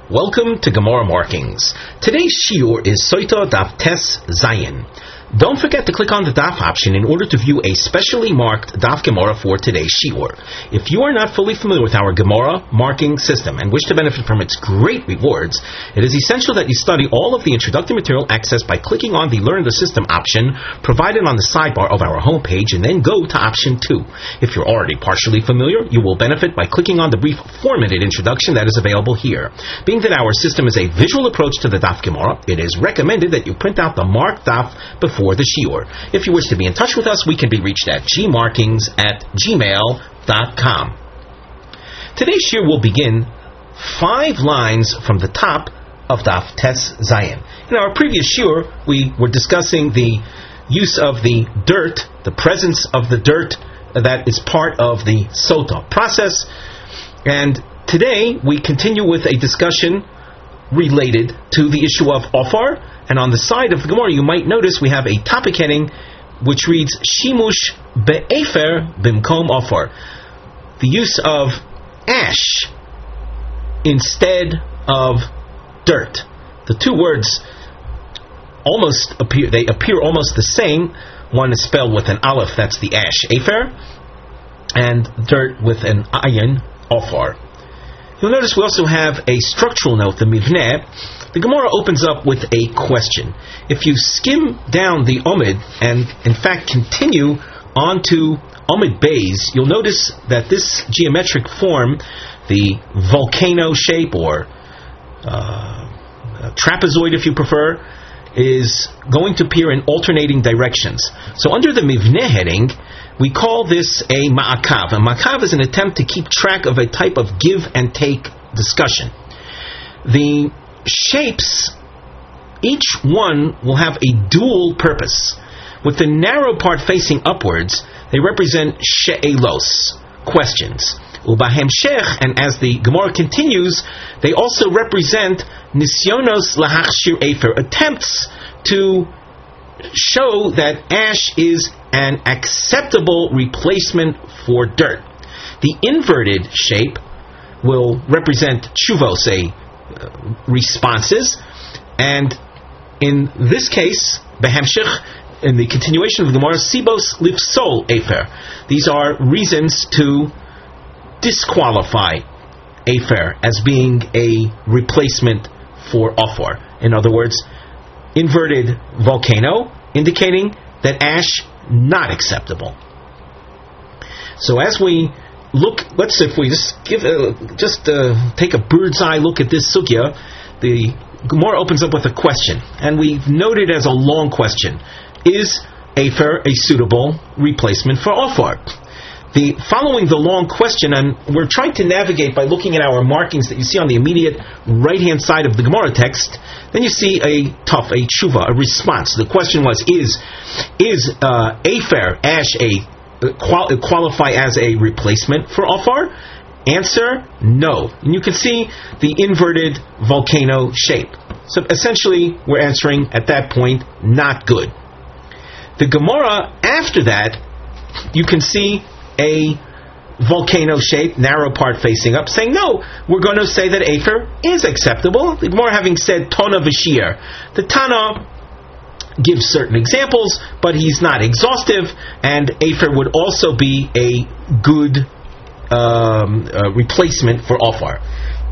Welcome to Gemara Markings. Today's shiur is Soita Daf Tes Zayin. Don't forget to click on the Daf option in order to view a specially marked Daf Gemara for today's shiur. If you are not fully familiar with our Gemara marking system and wish to benefit from its great rewards, it is essential that you study all of the introductory material accessed by clicking on the Learn the System option provided on the sidebar of our homepage and then go to option 2. If you're already partially familiar, you will benefit by clicking on the brief 4-minute introduction that is available here. Being that our system is a visual approach to the Daf Gemara, it is recommended that you print out the marked Daf before the shiur. If you wish to be in touch with us, we can be reached at gmarkings@gmail.com. Today's shiur will begin 5 lines from the top of Daf Tes Zayin. In our previous shiur, we were discussing the use of the dirt, the presence of the dirt that is part of the sota process. And today we continue with a discussion related to the issue of ofar. And on the side of the Gemara, you might notice we have a topic heading which reads Shimush be'efer bimkom ofar. The use of ash instead of dirt. The two words appear almost the same. One is spelled with an aleph, that's the ash, efer, and dirt with an ayin, ofar. You'll notice we also have a structural note, the mivneh. The Gemara opens up with a question. If you skim down the Omid and in fact continue on to Omid Beis, you'll notice that this geometric form, the volcano shape or trapezoid if you prefer, is going to appear in alternating directions. So under the Mivneh heading, we call this a ma'akav. A ma'akav is an attempt to keep track of a type of give and take discussion. The shapes, each one will have a dual purpose. With the narrow part facing upwards, they represent she'elos, questions. Ubahemshech, and as the Gemara continues, they also represent nisyonos lahachshir efer, attempts to show that ash is an acceptable replacement for dirt. The inverted shape will represent tshuvos, responses, and in this case, behemshich, in the continuation of the Gemara, sibos lifsol efer. These are reasons to disqualify efer as being a replacement for ofar. In other words, inverted volcano, indicating that ash not acceptable. So as we look, if we take a bird's eye look at this sugya, the Gemara opens up with a question, and we've noted as a long question: is efer a suitable replacement for ofar? Following the long question, and we're trying to navigate by looking at our markings that you see on the immediate right-hand side of the Gemara text. Then you see a tshuva, a response. The question was: is efer, ash, qualify as a replacement for ofar? Answer: no. And you can see the inverted volcano shape. So essentially, we're answering at that point, not good. The Gemara after that, you can see a volcano shape, narrow part facing up, saying no, we're going to say that efer is acceptable. The Gemara having said Tana v'shir. The Tana gives certain examples, but he's not exhaustive, and efer would also be a good replacement for ofar.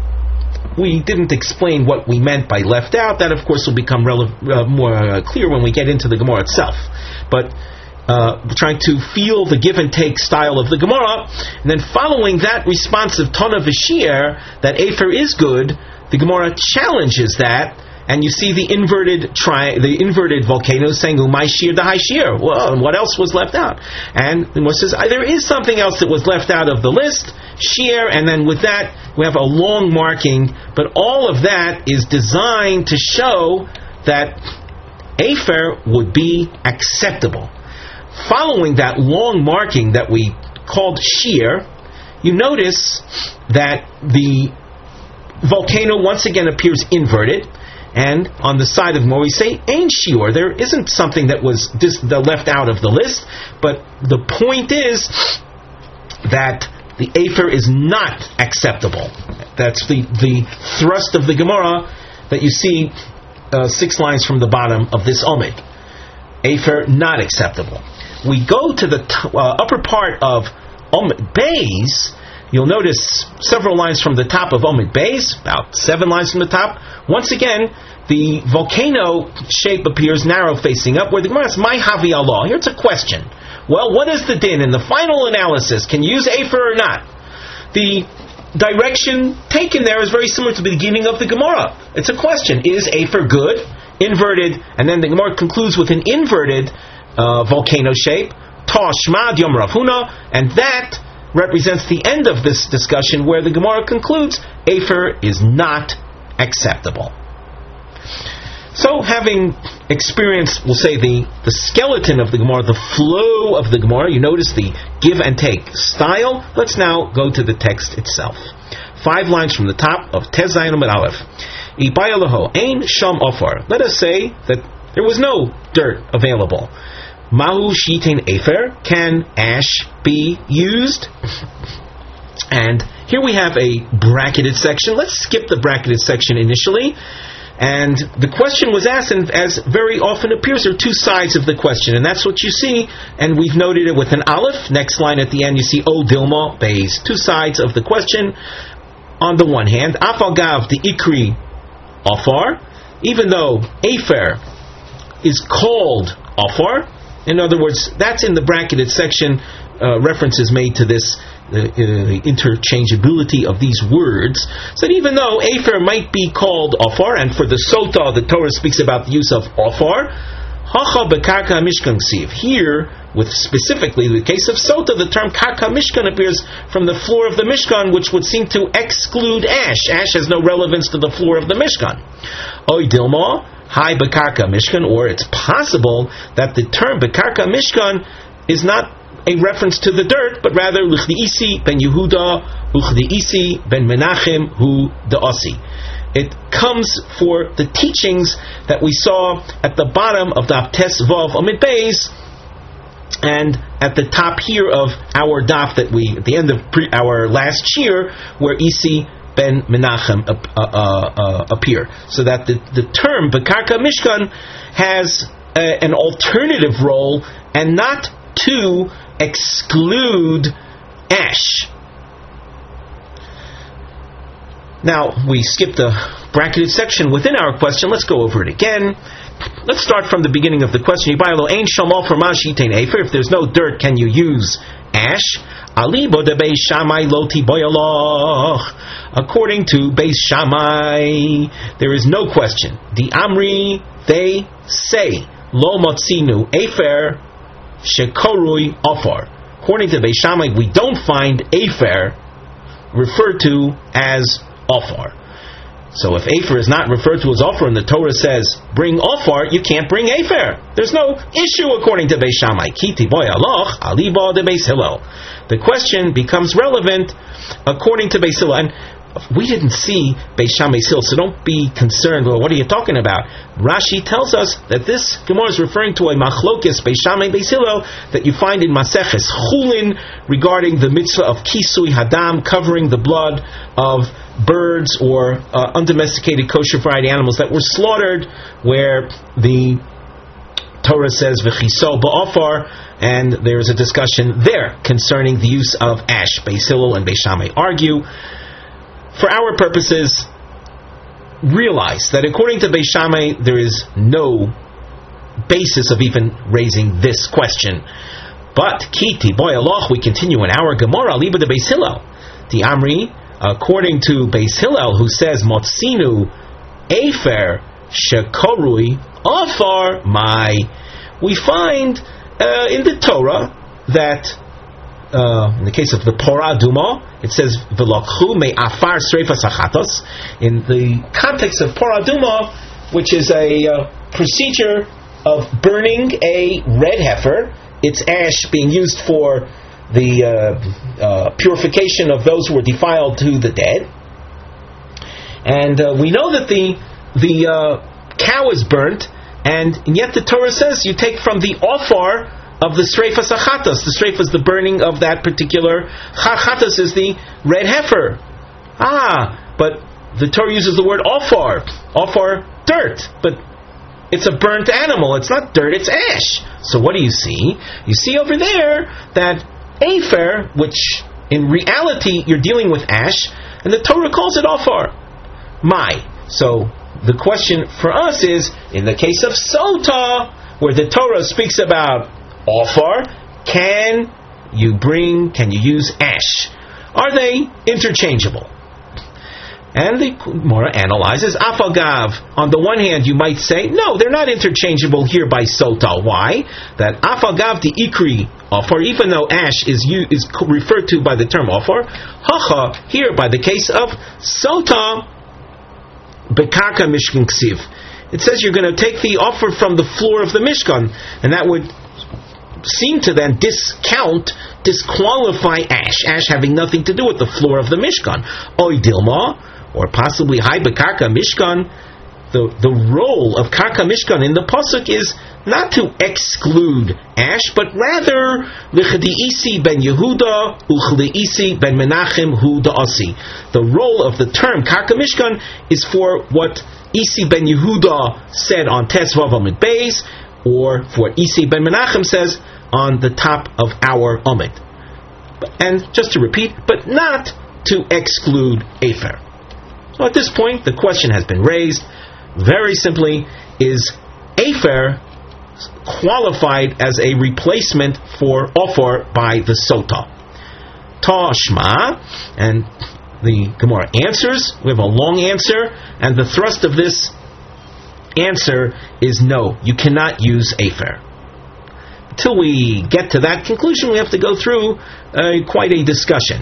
We didn't explain what we meant by left out. That, of course, will become more clear when we get into the Gemara itself. But trying to feel the give and take style of the Gemara, and then following that response of Tana v'shir, that efer is good, the Gemara challenges that, and you see the inverted volcano saying Umay shir dahai shir. Well, what else was left out? And the Gemara says there is something else that was left out of the list, shir, and then with that we have a long marking, but all of that is designed to show that efer would be acceptable. Following that long marking that we called shear, you notice that the volcano once again appears inverted, and on the side of more we say ein shiur. There isn't something that was left out of the list, but the point is that the Afer is not acceptable. That's the thrust of the Gemara that you see 6 lines from the bottom of this Omid. Afer not acceptable. We go to the upper part of Omid Beis. You'll notice several lines from the top of Omid Beis, about 7 lines from the top. Once again, the volcano shape appears narrow facing up, where the Gemara says, "My havi Allah." Here's a question. Well, what is the din in the final analysis? Can you use Afer or not? The direction taken there is very similar to the beginning of the Gemara. It's a question: is Afer good, inverted, and then the Gemara concludes with an inverted volcano shape, Tashmad Yom Rav Huna, and that represents the end of this discussion, where the Gemara concludes Afer is not acceptable. So, having experienced, we'll say, the skeleton of the Gemara, the flow of the Gemara, you notice the give and take style. Let's now go to the text itself. 5 lines from the top of Tez Zayin Amud Aleph. Ibaya Laho, Ein Sham Ofar. Let us say that there was no dirt available. Mahu Shitain Afer. Can ash be used? And here we have a bracketed section. Let's skip the bracketed section initially. And the question was asked, and as very often appears, there are 2 sides of the question, and that's what you see, and we've noted it with an aleph. Next line at the end, you see O Dilma Beis. 2 sides of the question. On the one hand, Afal Gav the Ikri Afar, even though Afer is called Afar, in other words, that's in the bracketed section, references made to this, the interchangeability of these words, so that even though Afer might be called Afar, and for the Sota, the Torah speaks about the use of Afar, Hacha Bekarka Mishkan Ksiv. Here, with specifically the case of Sota, the term Karka Mishkan appears from the floor of the Mishkan, which would seem to exclude ash. Ash has no relevance to the floor of the Mishkan. Oy Dilma, Hai Bekarka Mishkan, or it's possible that the term Bekarka Mishkan is not a reference to the dirt, but rather L'chdi'isi ben Yehuda, L'chdi'isi ben Menachem hu da'asi. It comes for the teachings that we saw at the bottom of Daf Tes Vav Amid Beis, and at the top here of our daf that we, at the end of our last year, where Isi ben Menachem appear. So that the term Bekarka Mishkan has an alternative role, and not to exclude ash. Now, we skipped the bracketed section within our question. Let's go over it again. Let's start from the beginning of the question. If there's no dirt, can you use ash? According to Beis Shammai, there is no question. The Amri, they say, Lo motzinu Afer shekorui Afar. According to Beis Shammai, we don't find Afer referred to as Afar. So if Afer is not referred to as Afar, and the Torah says, bring Afar, you can't bring Afer. There's no issue according to Beis Shammai. Kiti boy aloch, aliba de Beis Hillel. The question becomes relevant according to Beis Hillel. And we didn't see Beis Shammai's Hill, so don't be concerned. Well, what are you talking about? Rashi tells us that this Gemara is referring to a machlokes Beis Shammai Beis Hillel that you find in Maseches Chulin regarding the mitzvah of kisui hadam, covering the blood of birds or undomesticated kosher variety animals that were slaughtered, where the Torah says v'chiso ba'afar, and there is a discussion there concerning the use of ash. Beis Hillel and Beis Shammai argue. For our purposes, realize that according to Beis Shammai, there is no basis of even raising this question. But Kiti boy aloch, we continue in our Gemara liba de Beis Hillel. The Amri, according to Beis Hillel, who says motzinu Afer shekorui Afar mai, we find in the Torah that in the case of the Porah Duma, it says v'lokhu me'afar sreifas achatos. In the context of Porah Duma, which is a procedure of burning a red heifer, its ash being used for the purification of those who were defiled to the dead. And we know that the cow is burnt, and yet the Torah says you take from the Afar of the streifas achatas. The streifas, the burning of that particular chatas, is the red heifer. But the Torah uses the word ofar. Ofar, dirt. But it's a burnt animal. It's not dirt, it's ash. So what do you see? You see over there that afer, which in reality you're dealing with ash, and the Torah calls it ofar. So the question for us is, in the case of sota, where the Torah speaks about ofar, can you use ash? Are they interchangeable? And the Gemara analyzes, Afagav. On the one hand, you might say, no, they're not interchangeable here by sota. Why? That Afagav the ikri ofar, even though ash is referred to by the term ofar, hacha here by the case of sota, bekarka mishkan ksiv. It says you're going to take the offer from the floor of the Mishkan, and that would seem to then disqualify ash having nothing to do with the floor of the Mishkan. Oy dilma, or possibly Hai Bekarka Mishkan. The role of Karka Mishkan in the pasuk is not to exclude ash, but rather L'chadi'isi ben Yehuda Uchli'isi ben Menachem hu da'asi. The role of the term Karka Mishkan is for what Isi ben Yehuda said on Tes Vav Amid Beis, or for Isi ben Menachem says on the top of our Amid. And just to repeat, but not to exclude Afer. So at this point, the question has been raised. Very simply, is Afer qualified as a replacement for Ofar by the Sota? Tashma, and the Gemara answers. We have a long answer, and the thrust of this answer is no, you cannot use Afer. Until we get to that conclusion, we have to go through quite a discussion.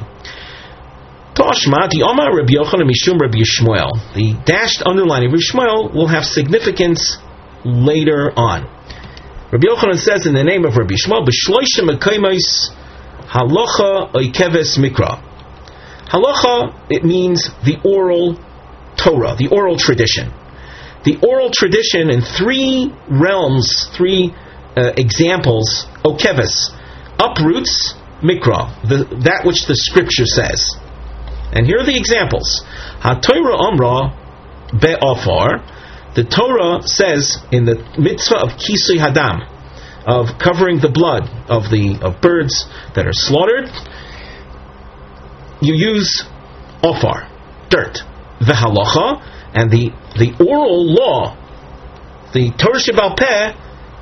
Tashma, the Omar Rabbi Yochanan Mishum Rabbi Yishmael. The dashed underlining of Rabbi Yishmael will have significance later on. Rabbi Yochanan says in the name of Rabbi Yishmael, B'shloishim ekaymis halacha oikeves mikra. Halacha, it means the oral Torah, the oral tradition. The oral tradition in three realms, three examples, oikeves, uproots mikra, that which the scripture says. And here are the examples. HaTorah Amra be'afar. The Torah says in the mitzvah of kisui hadam, of covering the blood of birds that are slaughtered, you use ofar, dirt. V'halacha, and the oral law, the Torah Sheba'al Peh,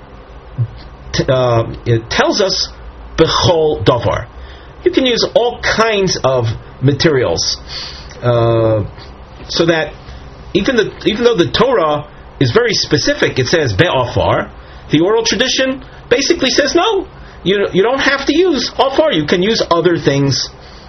it tells us bechol davar. You can use all kinds of materials, so that even though the Torah is very specific, it says be'afar, the oral tradition basically says no, you don't have to use afar, you can use other things.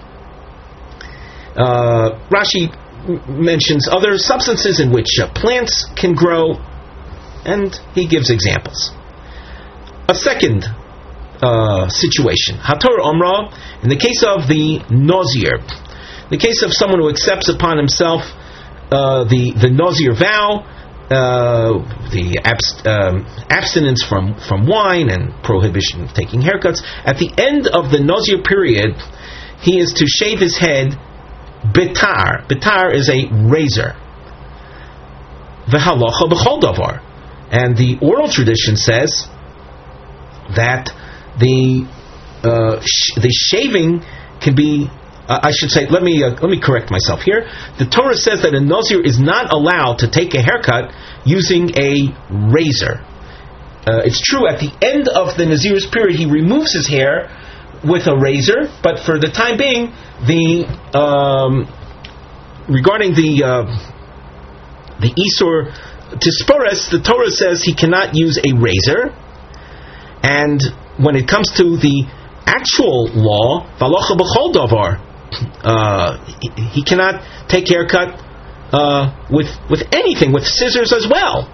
Rashi mentions other substances in which plants can grow, and he gives examples. A second situation, HaTorah Amra, in the case of the Nazir, in the case of someone who accepts upon himself the Nazir vow, the abstinence from wine and prohibition of taking haircuts, at the end of the Nazir period, he is to shave his head bitar. Bitar is a razor. V'halacha b'chol davar. And the oral tradition says that the shaving can be, I should say, let me correct myself here. The Torah says that a Nazir is not allowed to take a haircut using a razor. It's true, at the end of the Nazir's period, he removes his hair with a razor, but for the time being, regarding the Isur Tispores, the Torah says he cannot use a razor, and when it comes to the actual law, V'halacha b'chol davar, he cannot take haircut with anything, with scissors as well.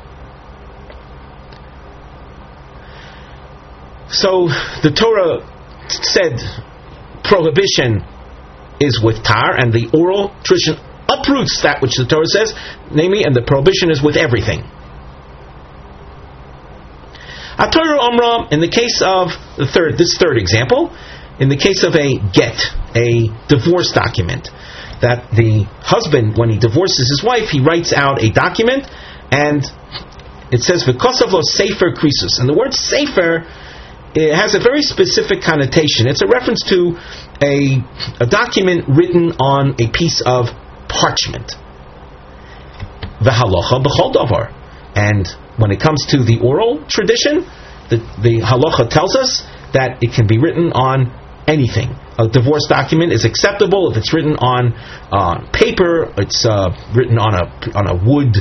So the Torah said prohibition is with tar, and the oral tradition uproots that which the Torah says, namely, and the prohibition is with everything. HaTorah Omra, in the case of this third example, in the case of a get, a divorce document, that the husband, when he divorces his wife, he writes out a document, and it says v'kosav lo sefer krisus. And the word sefer, it has a very specific connotation. It's a reference to a document written on a piece of parchment. V'halacha b'chol davar. And when it comes to the oral tradition, the halacha tells us that it can be written on anything. A divorce document is acceptable if it's written on paper. It's written on a wood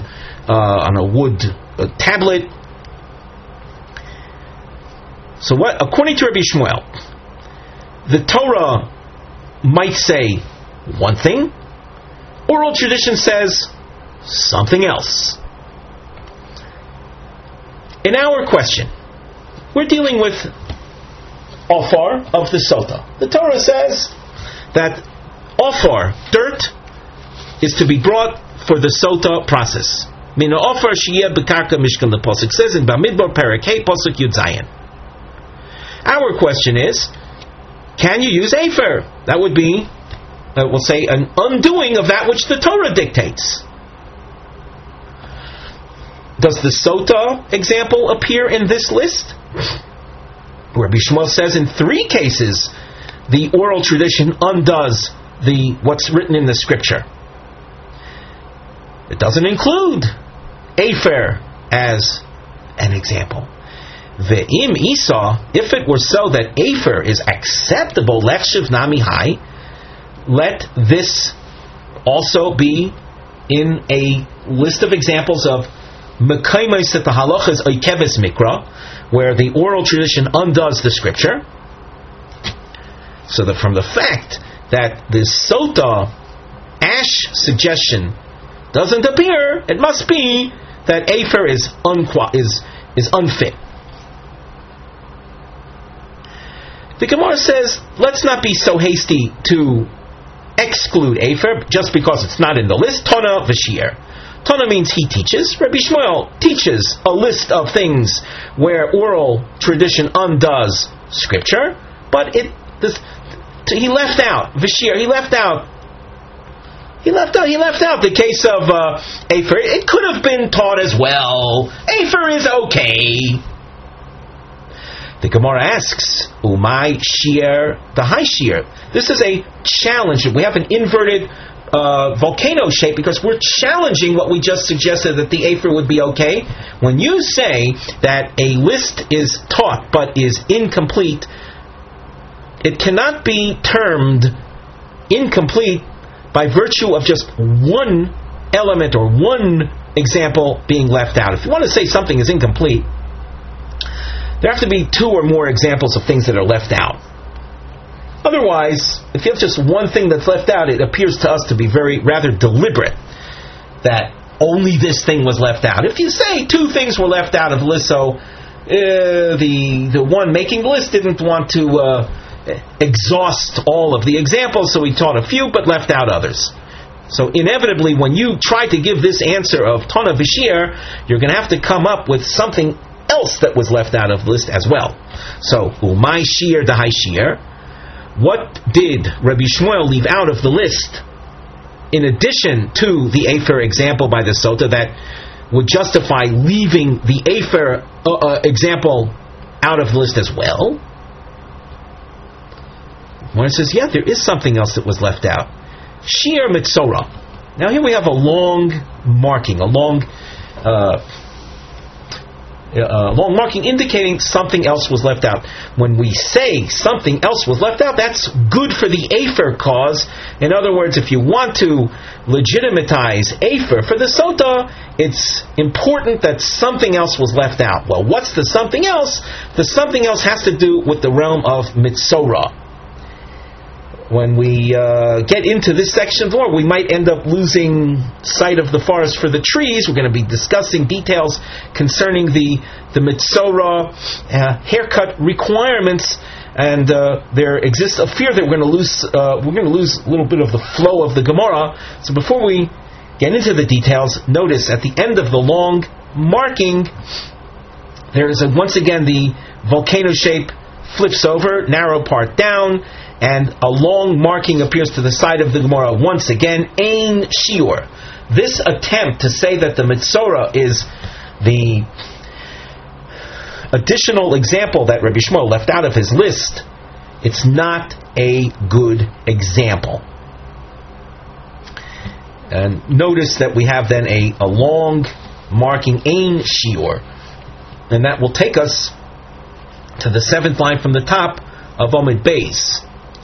tablet. So what? According to Rabbi Shmuel, the Torah might say one thing. Oral tradition says something else. In our question, we're dealing with Ofar of the Sota. The Torah says that Ofar, dirt, is to be brought for the Sota process. Mina Ofar Shiyeh B'karka Mishkan, the Pasuk says in Bamidbar Perek Hey Pasuk Yud Zayin. Our question is, can you use Afer? That would be, we'll say, an undoing of that which the Torah dictates. Does the Sota example appear in this list? Rabbi Shmuel says in 3 cases the oral tradition undoes what's written in the scripture. It doesn't include Afer as an example. Ve'im Isa, if it were so that Afer is acceptable, lechshiv nami hai, let this also be in a list of examples of Mekaymes that the halachas oikeves mikra, where the oral tradition undoes the scripture. So that from the fact that the Sota ash suggestion doesn't appear, it must be that Afer is unfit. The Gemara says, let's not be so hasty to exclude Afer just because it's not in the list. Tana v'shir. Tana means he teaches. Rabbi Shmuel teaches a list of things where oral tradition undoes scripture, but he left out Vashir. He left out the case of Afer. It could have been taught as well. Afer is okay. The Gemara asks, Umay Shir the high Shir. This is a challenge. We have an inverted volcano shape because we're challenging what we just suggested that the Afer would be okay. When you say that a list is taught but is incomplete, it cannot be termed incomplete by virtue of just one element or one example being left out. If you want to say something is incomplete, there have to be 2 or more examples of things that are left out. Otherwise, if you have just one thing that's left out, it appears to us to be rather deliberate that only this thing was left out. If you say 2 things were left out of the list, so the one making the list didn't want to exhaust all of the examples, so he taught a few but left out others. So inevitably, when you try to give this answer of Tana V'Shir, you're going to have to come up with something else that was left out of the list as well. So, Umay Shir the high Shir. What did Rabbi Shmuel leave out of the list in addition to the Afer example by the Sota that would justify leaving the Afer example out of the list as well? When it says, yeah, there is something else that was left out. Shir Mitzorah. Now here we have a long marking, a long marking indicating something else was left out. When we say something else was left out, that's good for the Afer cause. In other words, if you want to legitimatize Afer for the Sota, it's important that something else was left out. Well, what's the something else? The something else has to do with the realm of Mitzorah. When we get into this section of the law, we might end up losing sight of the forest for the trees. We're going to be discussing details concerning the Mitzorah haircut requirements, and there exists a fear that we're going to lose a little bit of the flow of the Gemara. So before we get into the details, notice at the end of the long marking, once again the volcano shape flips over, narrow part down, and a long marking appears to the side of the Gemara. Once again, Ein Shiur. This attempt to say that the Mitzorah is the additional example that Rabbi Shmuel left out of his list, it's not a good example. And notice that we have then a long marking Ein Shiur, and that will take us to the 7th line from the top of Omid Beis.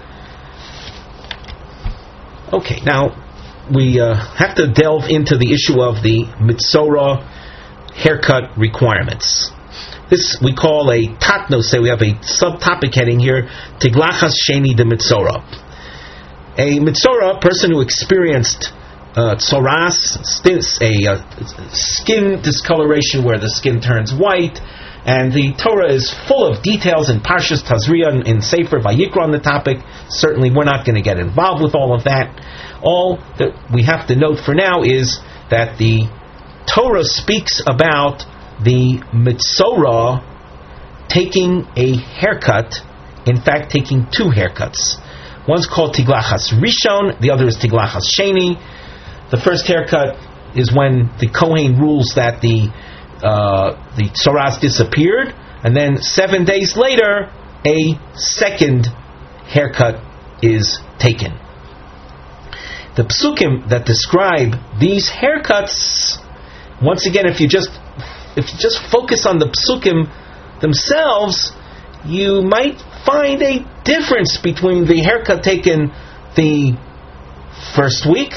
Okay, now we have to delve into the issue of the Mitzorah haircut requirements. This we call a tatnos. Say we have a subtopic heading here: Tiglachas Sheni de Mitzorah. A Mitzorah, person who experienced tzoras, a skin discoloration where the skin turns white, and the Torah is full of details in Parshas Tazria in Sefer Vayikra on the topic. Certainly, we're not going to get involved with all of that. All that we have to note for now is that the Torah speaks about the Mitzorah taking a haircut, in fact taking 2 haircuts. One's called Tiglachas Rishon, the other is Tiglachas Sheni. The first haircut is when the Kohen rules that the tzoras disappeared, and then 7 days later a second haircut is taken. The psukim that describe these haircuts, once again, if you just focus on the psukim themselves, you might find a difference between the haircut taken the first week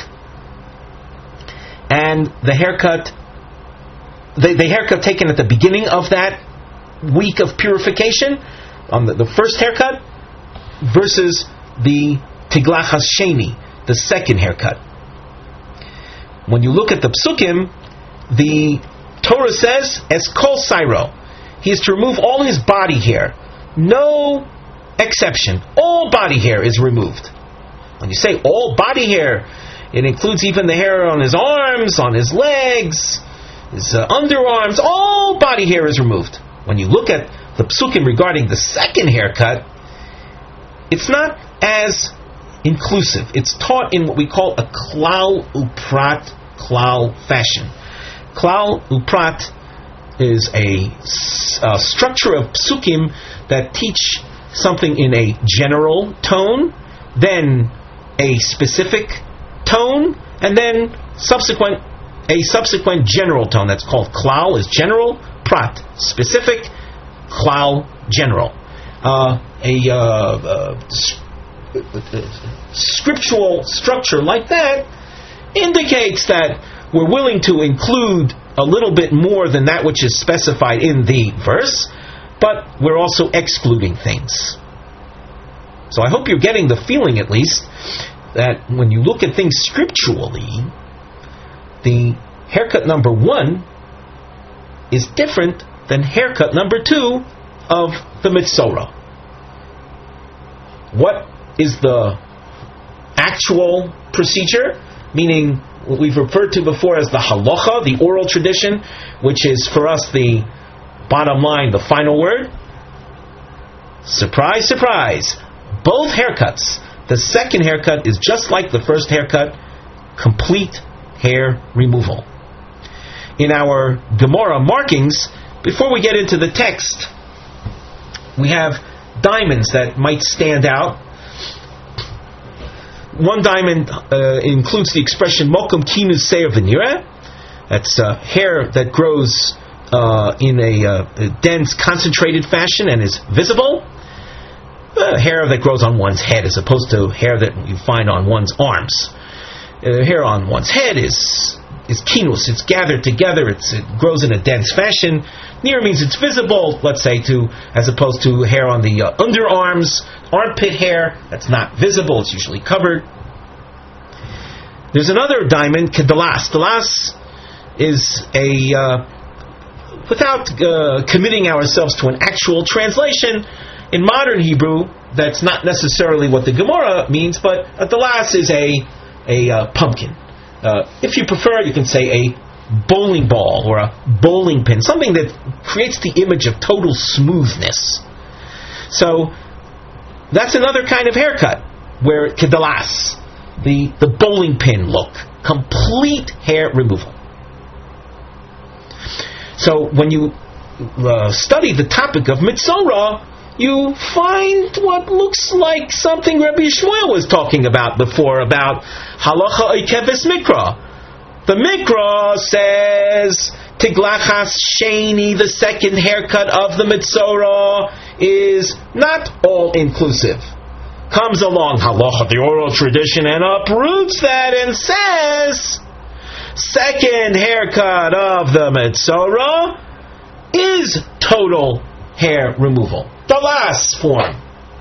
and the haircut taken at the beginning of that week of purification, on the first haircut, versus the Tiglachas Sheni, the second haircut. When you look at the psukim, the Torah says, "Es kol sairo," he is to remove all his body hair, no exception. All body hair is removed. When you say all body hair, it includes even the hair on his arms, on his legs, his underarms. All body hair is removed. When you look at the psukim regarding the second haircut, it's not as inclusive. It's taught in what we call a klal uprat klal fashion. Klal uprat is a structure of psukim that teach something in a general tone, then a specific tone, and then a subsequent general tone. That's called klal is general, prat specific, klal general. Scriptural structure like that indicates that we're willing to include a little bit more than that which is specified in the verse, but we're also excluding things. So I hope you're getting the feeling, at least, that when you look at things scripturally, the haircut number 1 is different than haircut number 2 of the Mitzorah. What is the actual procedure? Meaning what we've referred to before as the halacha, the oral tradition, which is for us the bottom line, the final word. Surprise, surprise. Both haircuts. The second haircut is just like the first haircut, complete hair removal. In our Gemara markings, before we get into the text, we have diamonds that might stand out. One diamond includes the expression Mokum Kinu Seir Venira. That's hair that grows in a dense, concentrated fashion and is visible. Hair that grows on one's head as opposed to hair that you find on one's arms. Hair on one's head is kinus. It's gathered together. It grows in a dense fashion. Near means it's visible, let's say, as opposed to hair on the underarms, armpit hair. That's not visible. It's usually covered. There's another diamond, kedalas. Kedalas is without committing ourselves to an actual translation, in modern Hebrew, that's not necessarily what the Gemara means, but a dalas is a pumpkin. If you prefer, you can say a bowling ball or a bowling pin, something that creates the image of total smoothness. So that's another kind of haircut, where kedalas, the bowling pin look, complete hair removal. So when you study the topic of Mitzorah, you find what looks like something Rabbi Shmuel was talking about before, about halacha oikeves mikra. The mikra says tiglachas sheni, the second haircut of the Mitzorah, is not all inclusive. Comes along halacha, the oral tradition, and uproots that and says second haircut of the Mitzorah is total hair removal. The last form.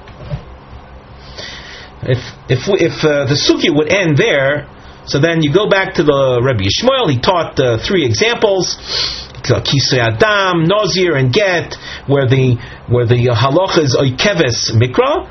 If the sugya would end there, so then you go back to the Rabbi Yishmael. He taught 3 examples: kisei adam, nazir, and get, where the halacha is oikeves mikra.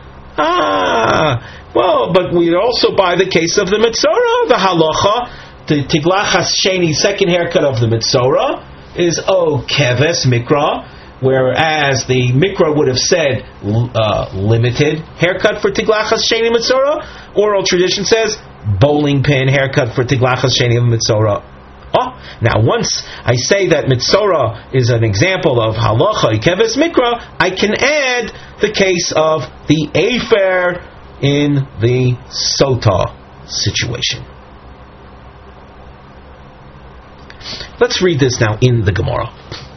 Well, but we also, by the case of the Mitzorah, the halacha, the tiglachas sheni, second haircut of the Mitzorah, is oikeves mikra. Whereas the Mikra would have said limited haircut for Tiglachas Sheni Mitzorah, oral tradition says bowling pin haircut for Tiglachas Sheni Mitzorah. Now once I say that Mitzorah is an example of Halacha Ikeves Mikra, I can add the case of the Afer in the Sota situation. Let's read this now in the Gemara.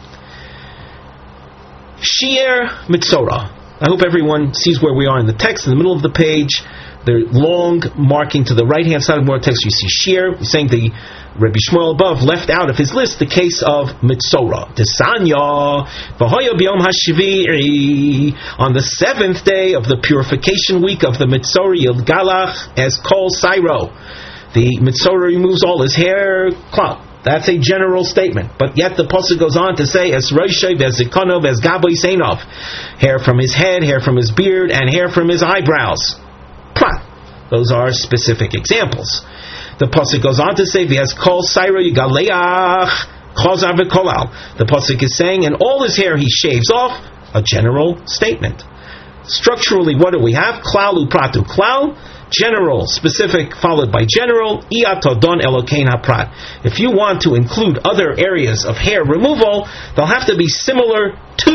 Shiur Mitzorah. I hope everyone sees where we are in the text. In the middle of the page, the long marking to the right-hand side of the text, you see Shiur. He's saying the Rabbi Shmuel above left out of his list the case of Mitzorah. Tisanya v'hoya b'yom hashvi'i, on the 7th day of the purification week of the Mitzorah Yilgalach as kol sairo. The Mitzorah removes all his hair clout. That's a general statement. But yet the pasuk goes on to say, Es roshei v'zikonov es gaboy seinov, hair from his head, hair from his beard, and hair from his eyebrows. Prat. Those are specific examples. The pasuk goes on to say, V'es kol sairo yigaleach chazar v'kolal. The pasuk is saying, and all his hair he shaves off, a general statement. Structurally, what do we have? Klal upratu. Klal, general, specific, followed by general. Iyatodon elokein haprat. If you want to include other areas of hair removal, they'll have to be similar to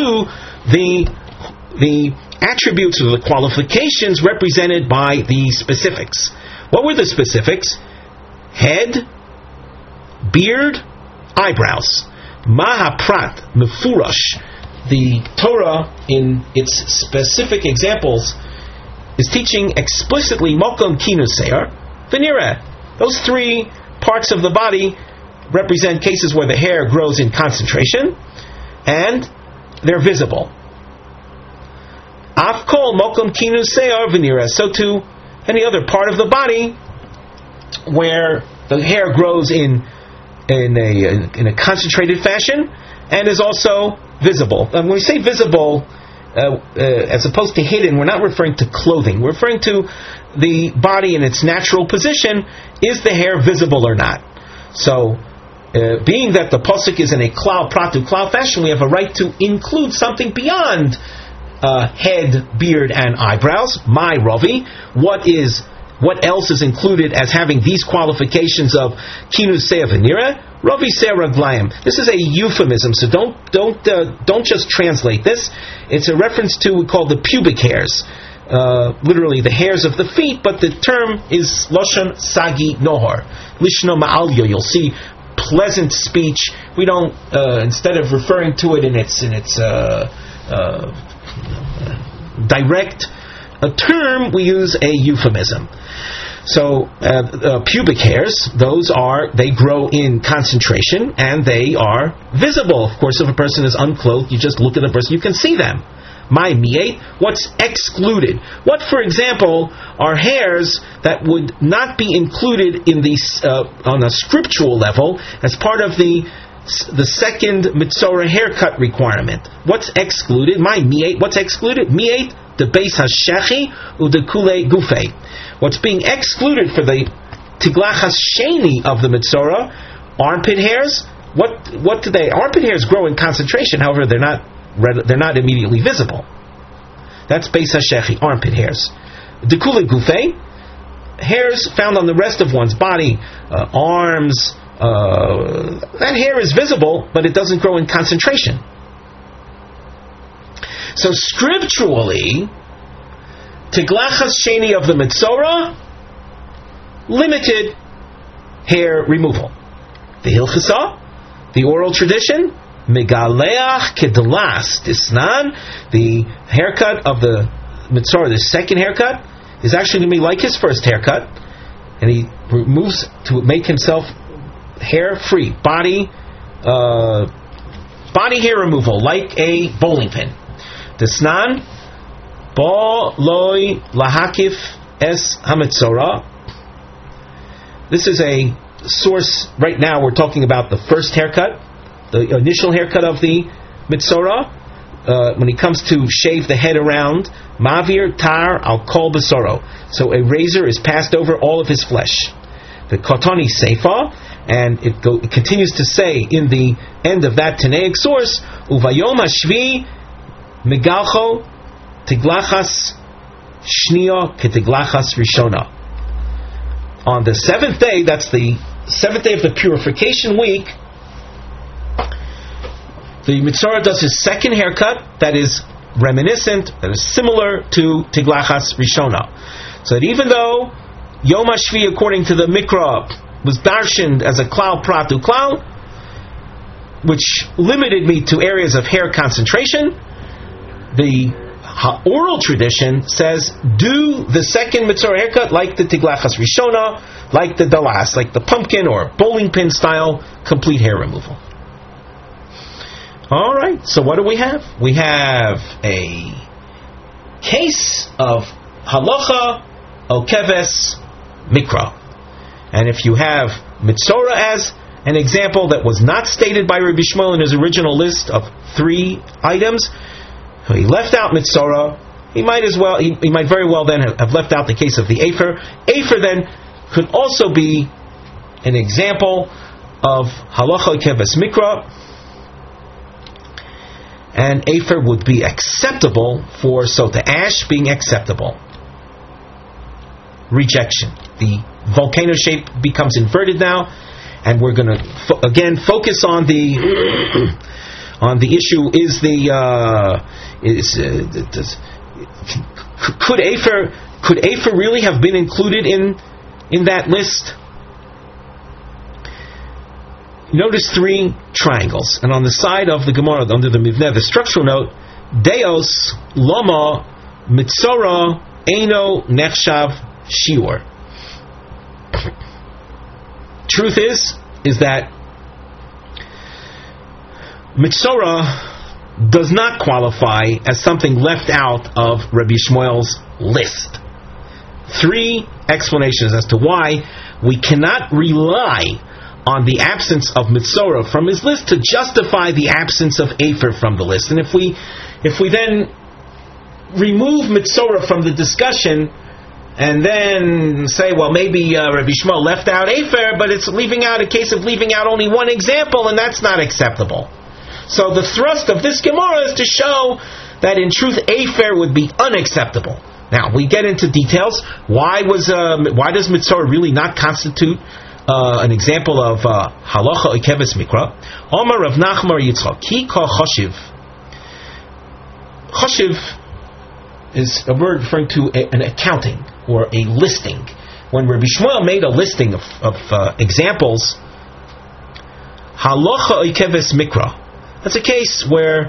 the attributes or the qualifications represented by the specifics. What were the specifics? Head, beard, eyebrows. Mahaprat, mefurash. The Torah, in its specific examples, is teaching explicitly mokom kinuseir v'nireh. Those 3 parts of the body represent cases where the hair grows in concentration and they're visible. Af kol mokom kinuseir v'nireh. So too, any other part of the body where the hair grows in a concentrated fashion and is also visible. And when we say visible, as opposed to hidden, we're not referring to clothing. We're referring to the body in its natural position. Is the hair visible or not? So, being that the pasuk is in a klal pratu klal fashion, we have a right to include something beyond head, beard, and eyebrows. My Ravi, what else is included as having these qualifications of kinusei v'nireh? Ravi sei raglayim. This is a euphemism, so don't just translate this. It's a reference to, we call the pubic hairs, literally the hairs of the feet, but the term is lashon sagi nohar, lishno ma'alyo. You'll see pleasant speech. We don't, instead of referring to it in its direct term, we use a euphemism. So pubic hairs, they grow in concentration and they are visible. Of course, if a person is unclothed, you just look at the person, you can see them. My mi'et, what's excluded? What, for example, are hairs that would not be included in on a scriptural level as part of the second Mitzorah haircut requirement? What's excluded? My mi'et, what's excluded? Mi'et, the beis hashechi u the kule gufei. What's being excluded for the tiglachas sheni of the Mitzorah, armpit hairs what do they? Armpit hairs grow in concentration. However, they're not immediately visible. That's Beis HaShechi, armpit hairs. Dekule Gufei, hairs found on the rest of one's body, arms. That hair is visible, but it doesn't grow in concentration. So scripturally, Tiglachas Sheni of the Metzora, limited hair removal. The Hilchasa, the oral tradition, Megaleach Kedelas Disnan, the haircut of the Metzora, the second haircut, is actually going to be like his first haircut, and he removes to make himself hair free, body hair removal, like a bowling pin. Disnan, Bo Loi Lahakif Es HaMetzora. This is a source. Right now we're talking about the first haircut, the initial haircut of the Metzora. When he comes to shave the head around, Mavir Tar Al Kol Besoro. So a razor is passed over all of his flesh. The Kotoni Seifa, and it continues to say in the end of that Tanaic source, Uvayom Hashvi Megalcho Tiglachas Shnio Ketiglachas Rishona. On the seventh day, that's the seventh day of the purification week, the Metzora does his second haircut that is reminiscent, that is similar to Tiglachas Rishona. So that even though Yom HaShvi, according to the Mikra, was darshaned as a klal pratu klal, which limited me to areas of hair concentration, the oral tradition says, do the second Metzora haircut like the Tiglachas Rishona, like the Dalas, like the pumpkin or bowling pin style, complete hair removal. Alright, so what do we have? We have a case of halacha okeves mikra. And if you have Metzora as an example that was not stated by Rabbi Shmuel in his original list of 3 items, he left out Metzora. He might very well then have left out the case of the Afer. Afer then could also be an example of halacha okeves mikra. And Afer would be acceptable for Sota Ash being acceptable. Rejection. The volcano shape becomes inverted now, and we're going to again focus on the issue: could Afer really have been included in that list? Notice 3 triangles, and on the side of the Gemara, under the Mivneh, the structural note, Deos Loma Metzora Eino Nechshav Shiur. Truth is that Metzora does not qualify as something left out of Rabbi Shmuel's list. 3 explanations as to why we cannot rely on the absence of Metzora from his list to justify the absence of Afer from the list. And if we then remove Metzora from the discussion and then say, well, maybe Rabbi Shmuel left out Afer, but it's leaving out a case of leaving out only one example, and that's not acceptable. So the thrust of this Gemara is to show that in truth Afer would be unacceptable. Now we get into details. Why does Metzora really not constitute an example of halacha okeves mikra? Omar Rav Nachman Yitzchak ki ka choshiv. Choshiv is a word referring to an accounting or a listing. When Rabbi Shmuel made a listing of examples, halacha okeves mikra, that's a case where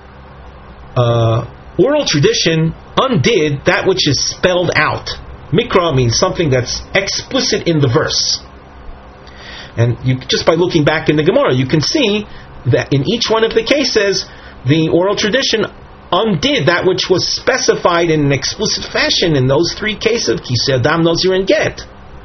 oral tradition undid that which is spelled out. Mikra means something that's explicit in the verse. And just by looking back in the Gemara, you can see that in each one of the cases, the oral tradition undid that which was specified in an explicit fashion in those 3 cases, Kisei Adam, Nazir, and Get.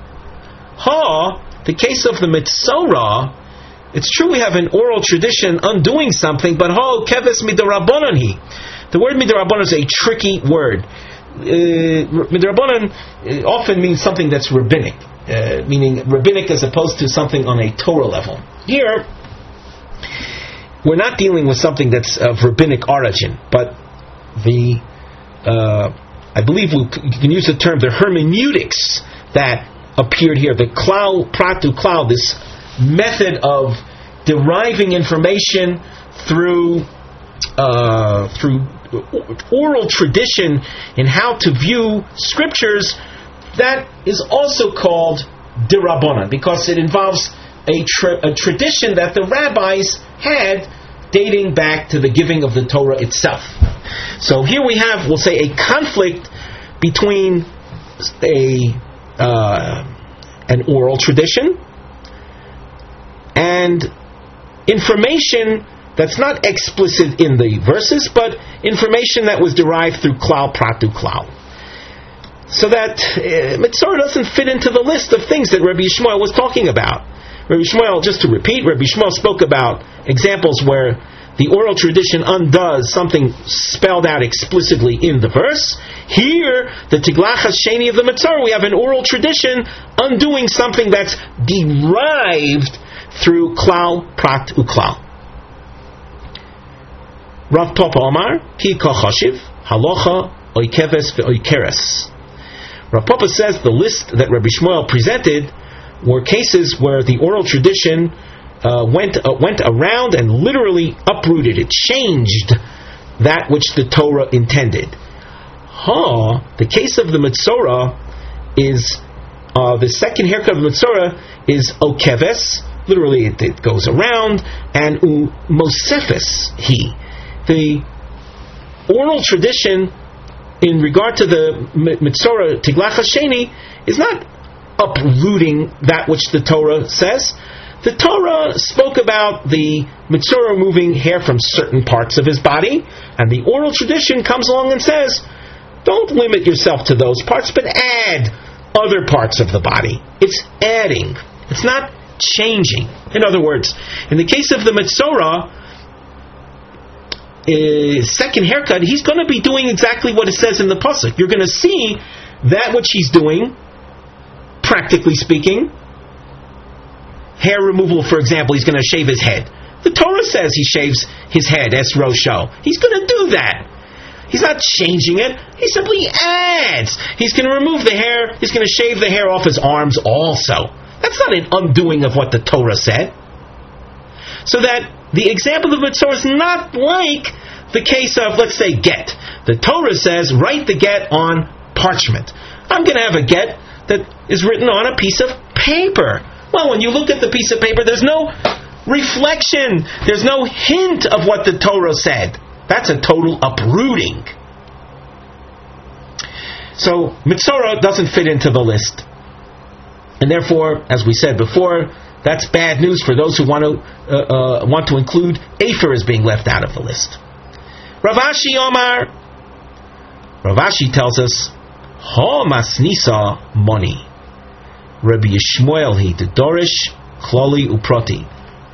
The case of the Metzora, it's true we have an oral tradition undoing something, but keves midarabonon hi. The word midarabonon is a tricky word. Midarabonon often means something that's rabbinic. Meaning rabbinic as opposed to something on a Torah level. Here, we're not dealing with something that's of rabbinic origin, but I believe you can use the term, the hermeneutics that appeared here, the klal pratu klal, this method of deriving information through oral tradition in how to view scriptures, that is also called dirabanan, because it involves a tradition that the rabbis had dating back to the giving of the Torah itself. So here we have, we'll say, a conflict between an oral tradition and information that's not explicit in the verses, but information that was derived through klal pratu klal. So that Mitzorah doesn't fit into the list of things that Rabbi Yishmael was talking about. Rabbi Yishmael, just to repeat, Rabbi Yishmael spoke about examples where the oral tradition undoes something spelled out explicitly in the verse. Here, the Tiglachas Sheni of the Mitzorah, we have an oral tradition undoing something that's derived through klal prat uklal. Rav Papa Omar, Ki Kachashiv, Halacha, Oikeves ve'Oikeres. Rav Papa says the list that Rabbi Shmuel presented were cases where the oral tradition went around and literally uprooted. It changed that which the Torah intended. The case of the Mitzorah is, the second haircut of the Mitzorah is Oikeves, literally it goes around, and Mosefes he. The oral tradition in regard to the Mitzorah Tiglachas Sheni is not uprooting that which the Torah says. The Torah spoke about the Mitzorah removing hair from certain parts of his body, and the oral tradition comes along and says, don't limit yourself to those parts, but add other parts of the body. It's adding. It's not changing. In other words, in the case of the Mitzorah, second haircut, he's going to be doing exactly what it says in the pasuk. You're going to see that which he's doing, practically speaking. Hair removal, for example, he's going to shave his head. The Torah says he shaves his head, es rosho. He's going to do that. He's not changing it. He simply adds. He's going to remove the hair. He's going to shave the hair off his arms also. That's not an undoing of what the Torah said. So that the example of Mitzorah is not like the case of, let's say, get. The Torah says, write the get on parchment. I'm going to have a get that is written on a piece of paper. Well, when you look at the piece of paper, there's no reflection. There's no hint of what the Torah said. That's a total uprooting. So, Mitzorah doesn't fit into the list. And therefore, as we said before, that's bad news for those who want to include Afer as being left out of the list. Rav Ashi Omar. Rav Ashi tells us, Ha masnisa moni. Rabbi Yishmael he Dorish Kloli Uproti.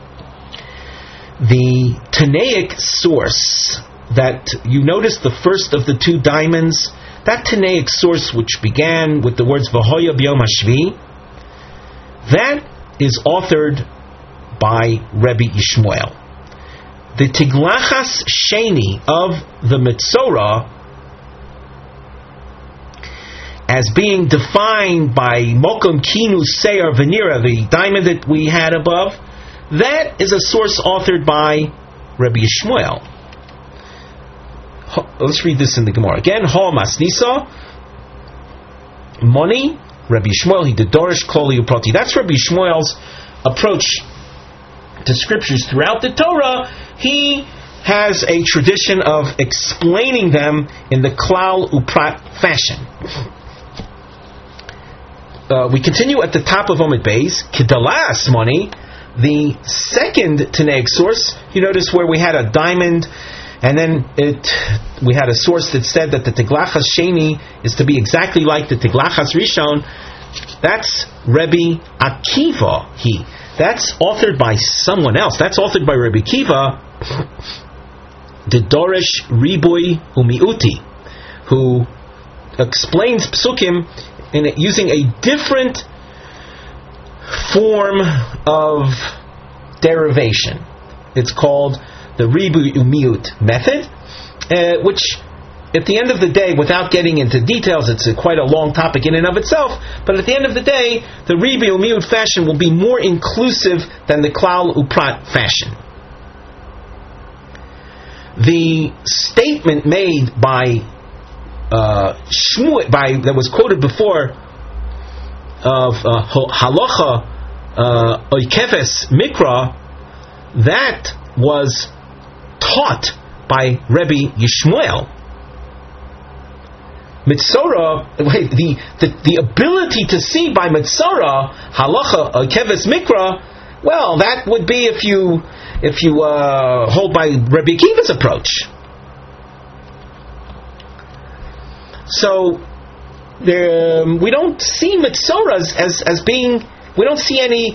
The Tanaic source that you notice, the first of the two diamonds, that Tanaic source which began with the words V'hoya b'yom hashvi, that is authored by Rabbi Yishmael. The Tiglachas Sheni of the Mitzorah, as being defined by Mokom Kinu Seir Venira, the diamond that we had above, that is a source authored by Rabbi Yishmael. Let's read this in the Gemara again. Ha masnisa moni Rabbi Yishmael he Dorish Kloli Uproti. That's Rabbi Yishmael's approach to scriptures throughout the Torah. He has a tradition of explaining them in the klal uprat fashion. We continue at the top of Omid Beis. Kedalas moni, the second Tanaic source. You notice where we had a diamond, and then we had a source that said that the Tiglachas Sheni is to be exactly like the Tiglachas Rishon. That's Rabbi Akiva. That's authored by someone else. That's authored by Rabbi Akiva, the Dorish Ribui Umiuti, who explains Psukim using a different form of derivation. It's called the Ribu Umiut method, which at the end of the day, without getting into details, it's quite a long topic in and of itself, but at the end of the day, the Ribu Umiut fashion will be more inclusive than the Klal Uprat fashion. The statement made by Shmuel, that was quoted before, of Halacha Oikeves Mikra, that was taught by Rebbe Yishmael. Mitzora, the ability to see by Mitzora Halacha Oikeves Mikra, well, that would be if you hold by Rebbe Akiva's approach. So we don't see Mitzoras as being. We don't see any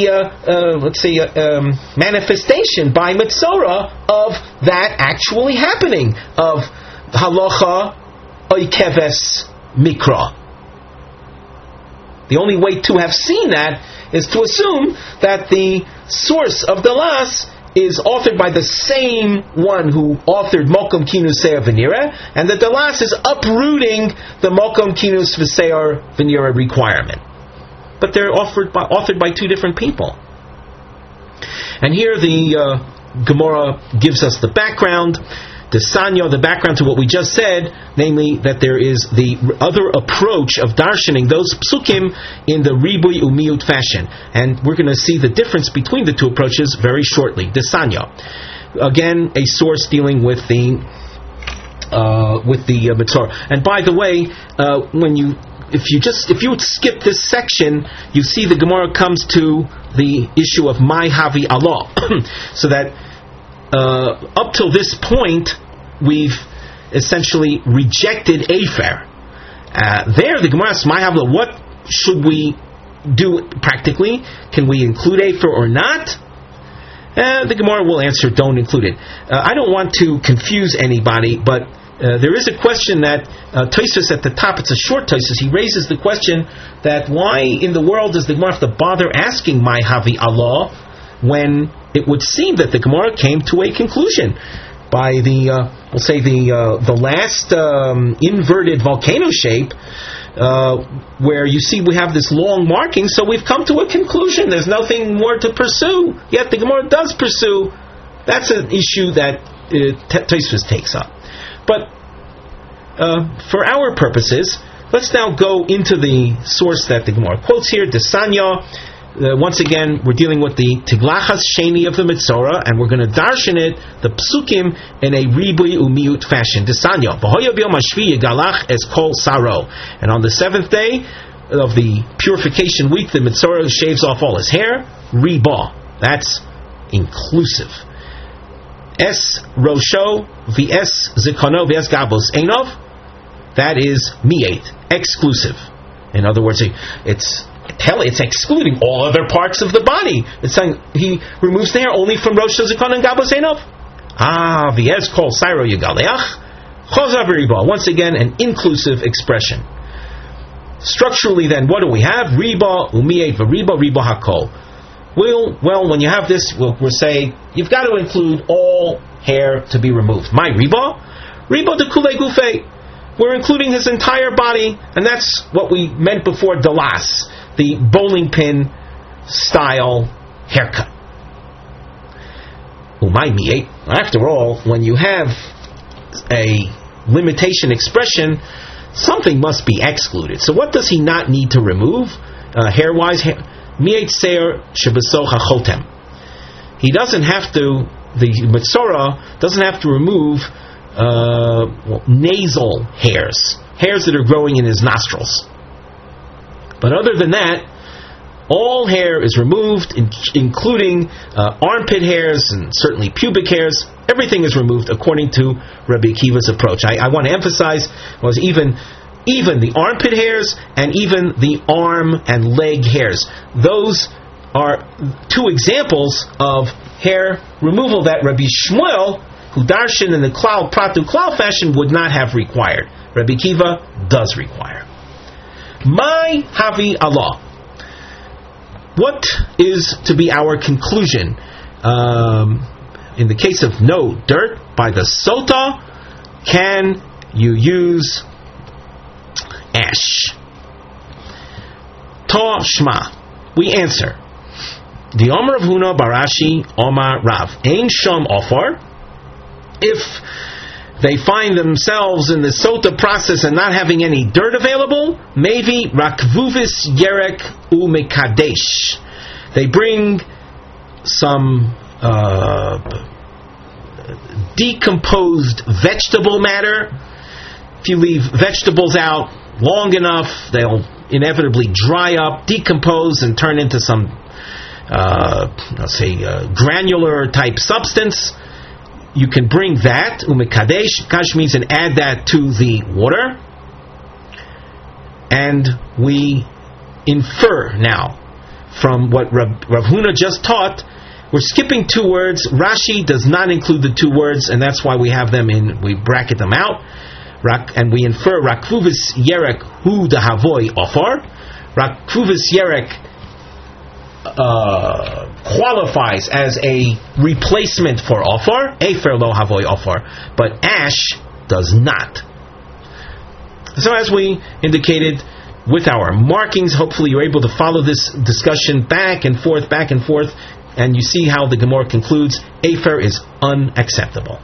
manifestation by Mitzora of that actually happening, of Halacha Oikeves Mikra. The only way to have seen that is to assume that the source of Dalas is authored by the same one who authored Mokom Kinus Seir V'Nira, and that Dalas is uprooting the Mokom Kinus V'Seir V'Nira requirement. But they're authored by two different people. And here the Gemara gives us the background, the Sanya, the background to what we just said, namely that there is the other approach of darshaning those psukim in the Ribui Umiut fashion. And we're going to see the difference between the two approaches very shortly. The Sanya. Again, a source dealing with the Mitzvah. And by the way, if you would skip this section, you see the Gemara comes to the issue of Mai Havi Allah. So that up till this point, we've essentially rejected Afer. There, the Gemara asks, Mai Havi Allah, what should we do practically? Can we include Afer or not? The Gemara will answer, don't include it. I don't want to confuse anybody, but there is a question that Tosfos at the top, it's a short Tosfos, he raises the question that why in the world does the Gemara have to bother asking Mai Havi Allah when it would seem that the Gemara came to a conclusion by the last inverted volcano shape, where you see we have this long marking, so we've come to a conclusion. There's nothing more to pursue. Yet the Gemara does pursue. That's an issue that Tosfos takes up. But for our purposes, let's now go into the source that the Gemara quotes here, the Sanya. Once again, we're dealing with the Tiglachas Sheni of the Mitzora, and we're going to darshan it, the Psukim, in a Ribui Umiut fashion. The Sanya. V'hoya b'yom hashvi yigalach es kol saro. And on the seventh day of the purification week, the Mitzora shaves off all his hair. Riba. That's inclusive. Es Rosho v'es Zikono v'es Gabos Einov. That is Mi'et, exclusive. In other words, it's excluding all other parts of the body. It's saying he removes the hair only from Rosh Zikono and Gabos Einov. V'es kol Sairo Yigaleach. Chozav Riba. Once again, an inclusive expression. Structurally, then, what do we have? Riba Umi'et v'Riba Riba Hakol. Well, when you have this, we'll say you've got to include all hair to be removed. My riba de kule gufe. We're including his entire body, and that's what we meant before dalas, the bowling pin style haircut. After all, when you have a limitation expression, something must be excluded. So what does he not need to remove hair-wise? He doesn't have to, the Mitzora doesn't have to remove nasal hairs that are growing in his nostrils. But other than that, all hair is removed, including armpit hairs and certainly pubic hairs. Everything is removed according to Rabbi Akiva's approach. I want to emphasize was even the armpit hairs and even the arm and leg hairs. Those are two examples of hair removal that Rabbi Shmuel, who darshan in the Klal Pratu Klal fashion, would not have required. Rabbi Akiva does require. Mai Havi Allah. What is to be our conclusion? in the case of no dirt by the sota, can you use ash? Ta shma. We answer. The Omer of Huna Barashi Omar Rav Ein Sham Ofar. If they find themselves in the sota process and not having any dirt available, maybe rakvuvis yerek umekadesh. They bring some decomposed vegetable matter. If you leave vegetables out long enough, they'll inevitably dry up, decompose, and turn into some, granular type substance. You can bring that, umekadesh, kash means, and add that to the water. And we infer now from what Rav Huna just taught. We're skipping 2 words. Rashi does not include the 2 words, and that's why we have them we bracket them out. And we infer Rakvuvis Yerek Hu Dahavoy Ofar. Rakvuvis Yerek qualifies as a replacement for Ofar. Efer Lo Havoy Ofar. But ash does not. So as we indicated with our markings, hopefully you're able to follow this discussion back and forth, and you see how the Gemara concludes, Efer is unacceptable.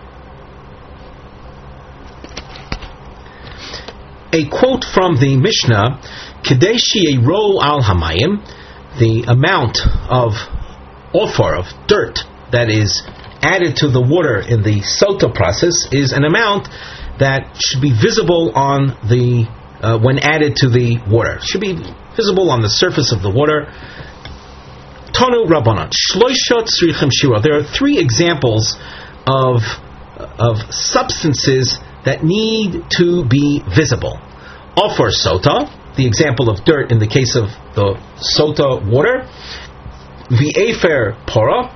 A quote from the Mishnah, Kadeshi Ro al Hamayim, the amount of offer, of dirt, that is added to the water in the sota process, is an amount that should be visible on the when added to the water. It should be visible on the surface of the water. Tonu Rabbanan, Shloisha Tzrichim Shira. There are 3 examples of substances that need to be visible. Offer sota, the example of dirt in the case of the sota water. V'efer pora,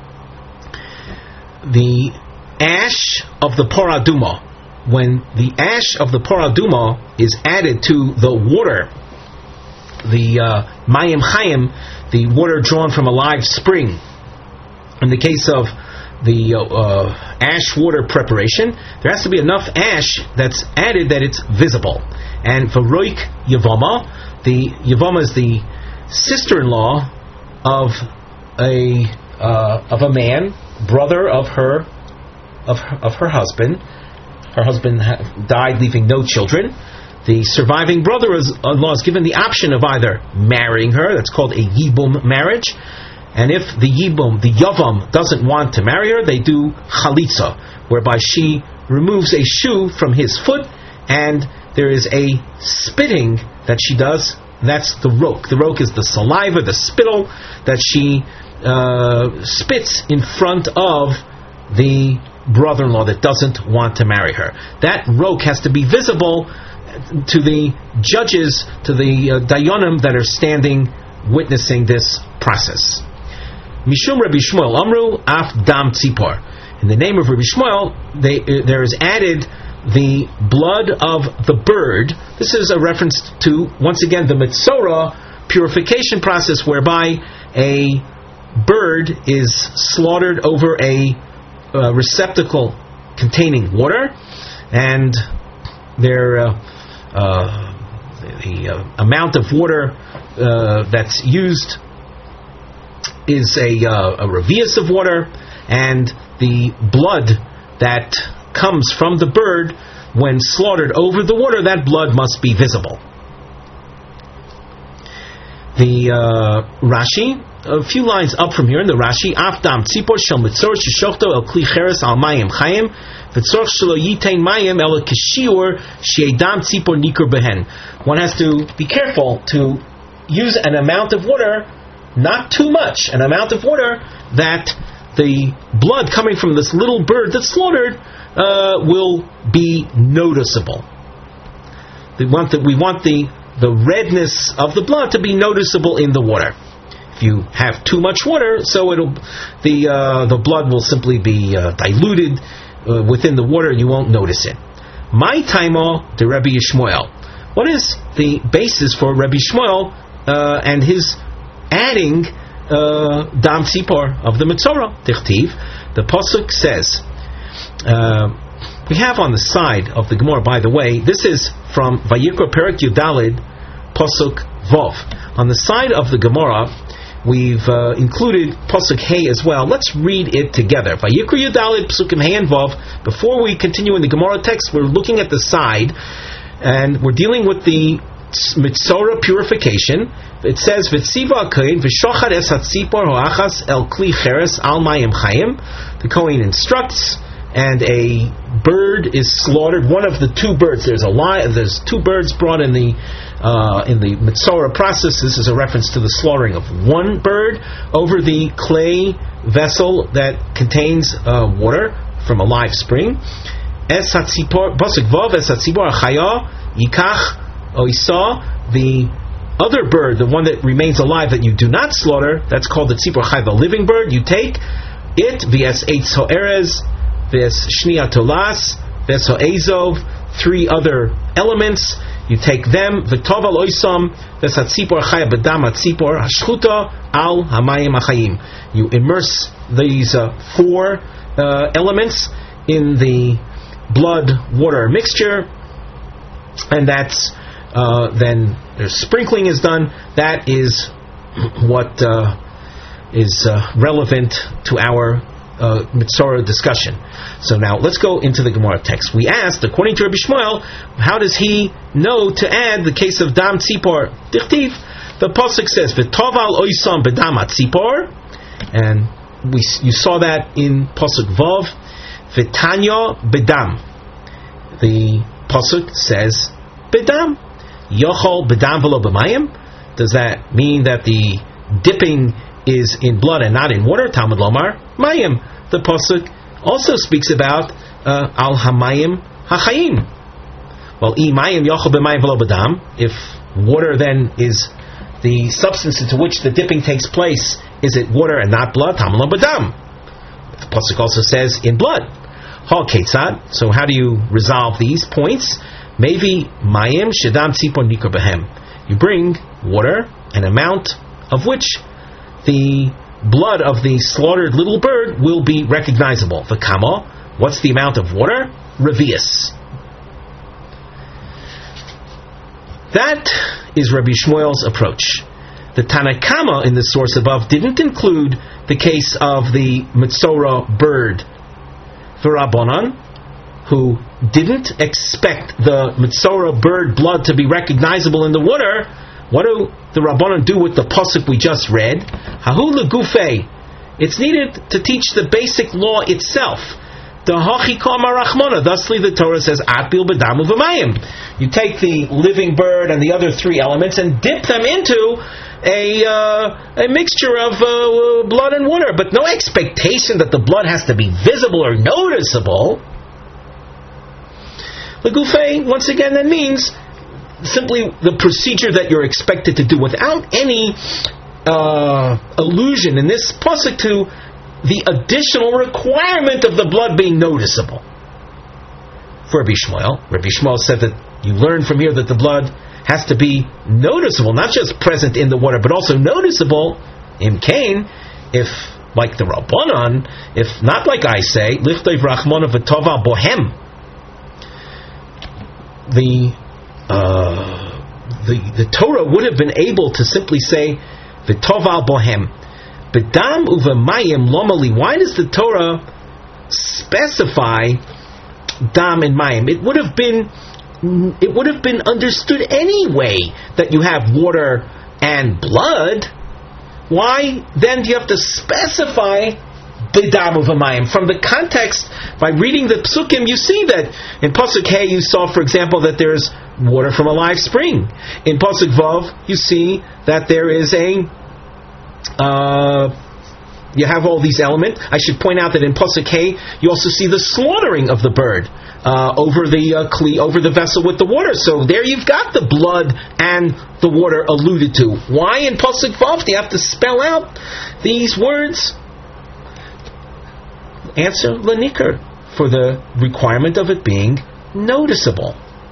the ash of the poraduma. When the ash of the poraduma is added to the water, the mayim chayim, the water drawn from a live spring. In the case of the ash water preparation, there has to be enough ash that's added that it's visible. And for Roik Yavama, the Yavama is the sister-in-law of a man, brother of her husband. Her husband died, leaving no children. The surviving brother-in-law is given the option of either marrying her, that's called a yibum marriage, and if the yavam doesn't want to marry her, they do chalitza, whereby she removes a shoe from his foot, and there is a spitting that she does. That's the rok. The rok is the saliva, the spittle that she spits in front of the brother-in-law that doesn't want to marry her. That rok has to be visible to the judges, to the dayanim that are standing witnessing this process. Mishum Rabbi Shmuel Amru Af Dam Tzipor. In the name of Rabbi Shmuel, there is added the blood of the bird. This is a reference to, once again, the Metzora purification process, whereby a bird is slaughtered over a receptacle containing water, and the amount of water that's used is a revius of water, and the blood that comes from the bird, when slaughtered over the water, that blood must be visible. The Rashi, a few lines up from here in the Rashi, Afdam tzipor shel mitzor sheshokto el kli cheres al mayim chayim v'tzorch shelo yitain mayim el kishiur she'edam tzipor nikur behen. One has to be careful to use an amount of water, not too much, an amount of water that the blood coming from this little bird that's slaughtered will be noticeable. We want the redness of the blood to be noticeable in the water. If you have too much water, so the blood will simply be diluted within the water, and you won't notice it. My taimo de Rabbi Yishmael. What is the basis for Rabbi Shmuel and his adding dam tzipor of the Metzora? Tichtiv The pasuk says, we have on the side of the Gemara, by the way, this is from Vayikra Perek Yudalid, pasuk Vov. On the side of the Gemara, we've included pasuk Hey as well. Let's read it together. Vayikra Yudalid, pasukim Hey and Vov. Before we continue in the Gemara text, we're looking at the side, and we're dealing with the Mitzora purification. It says, V'tziva ha'kohen v'shochad es hatzipor ho'achas el kli cheres al mayim chayim. The Kohen instructs, and a bird is slaughtered. One of the two birds. There's two birds brought in the Mitzora process. This is a reference to the slaughtering of one bird over the clay vessel that contains water from a live spring. Es hatzipor, pasuk Vav, es hatzipor ha'chaya yikach oisa, the other bird, the one that remains alive that you do not slaughter, that's called the tzipor chay, the living bird. You take it, v'es eitz ho'erez, v'es shnia tolas, v'es ho'ezov, three other elements. You take them, v'tov al oisam, v'es hatzipor chay b'dam hatzipor hashchuta al hamayim hachayim. You immerse these four elements in the blood-water mixture, and that's then there's sprinkling is done. That is what is relevant to our Mitzora discussion. So now let's go into the Gemara text. We asked, according to Rabbi Shmuel, how does he know to add the case of Dam Tzipor? Dichtiv, the pasuk says, V'tov al oisam b'dam tzipor, and you saw that in pasuk Vav, V'tanya b'dam. The pasuk says b'dam. Yochol b'dam v'lo b'mayim. Does that mean that the dipping is in blood and not in water? Talmud lomar mayim. The pasuk also speaks about al hamayim hachayim. Well, I mayim yochol b'mayim v'lo b'dam. If water then is the substance into which the dipping takes place, is it water and not blood? Talmud lo b'dam. The pasuk also says in blood. Ha ketzad. So how do you resolve these points? Mevi mayim shedam tzipor nikar behem. You bring water, an amount of which the blood of the slaughtered little bird will be recognizable. V'kama, what's the amount of water? Revius. That is Rabbi Shmuel's approach. The Tanakama in the source above didn't include the case of the Mitzora bird. The Rabbanan, who didn't expect the Mitzora bird blood to be recognizable in the water, what do the Rabbanan do with the pasuk we just read? Hahu legufei. It's needed to teach the basic law itself. The hachikam arachmona. Thusly, the Torah says, "Atil b'damu v'mayim." You take the living bird and the other three elements and dip them into a mixture of blood and water, but no expectation that the blood has to be visible or noticeable. The gufay, once again, that means simply the procedure that you're expected to do without any allusion in this pasuk to the additional requirement of the blood being noticeable. For Rabbi Shmuel said that you learn from here that the blood has to be noticeable, not just present in the water, but also noticeable in Cain. If, like the Rabbanan, if not like I say, lichtov rachmona v'tova bohem, the Torah would have been able to simply say v'tova bohem. B'dam uvemayim lomali. Why does the Torah specify dam and mayim? It would have been understood anyway that you have water and blood. Why then do you have to specify b'dam uvemayim? From the context, by reading the psukim, you see that in pasuk Hey you saw, for example, that there's water from a live spring. In pasuk Vav you see that there is you have all these elements. I should point out that in pasuk Hey you also see the slaughtering of the bird over the vessel with the water. So there you've got the blood and the water alluded to. Why in pasuk Vav do you have to spell out these words? Answer Lanikar, for the requirement of it being noticeable.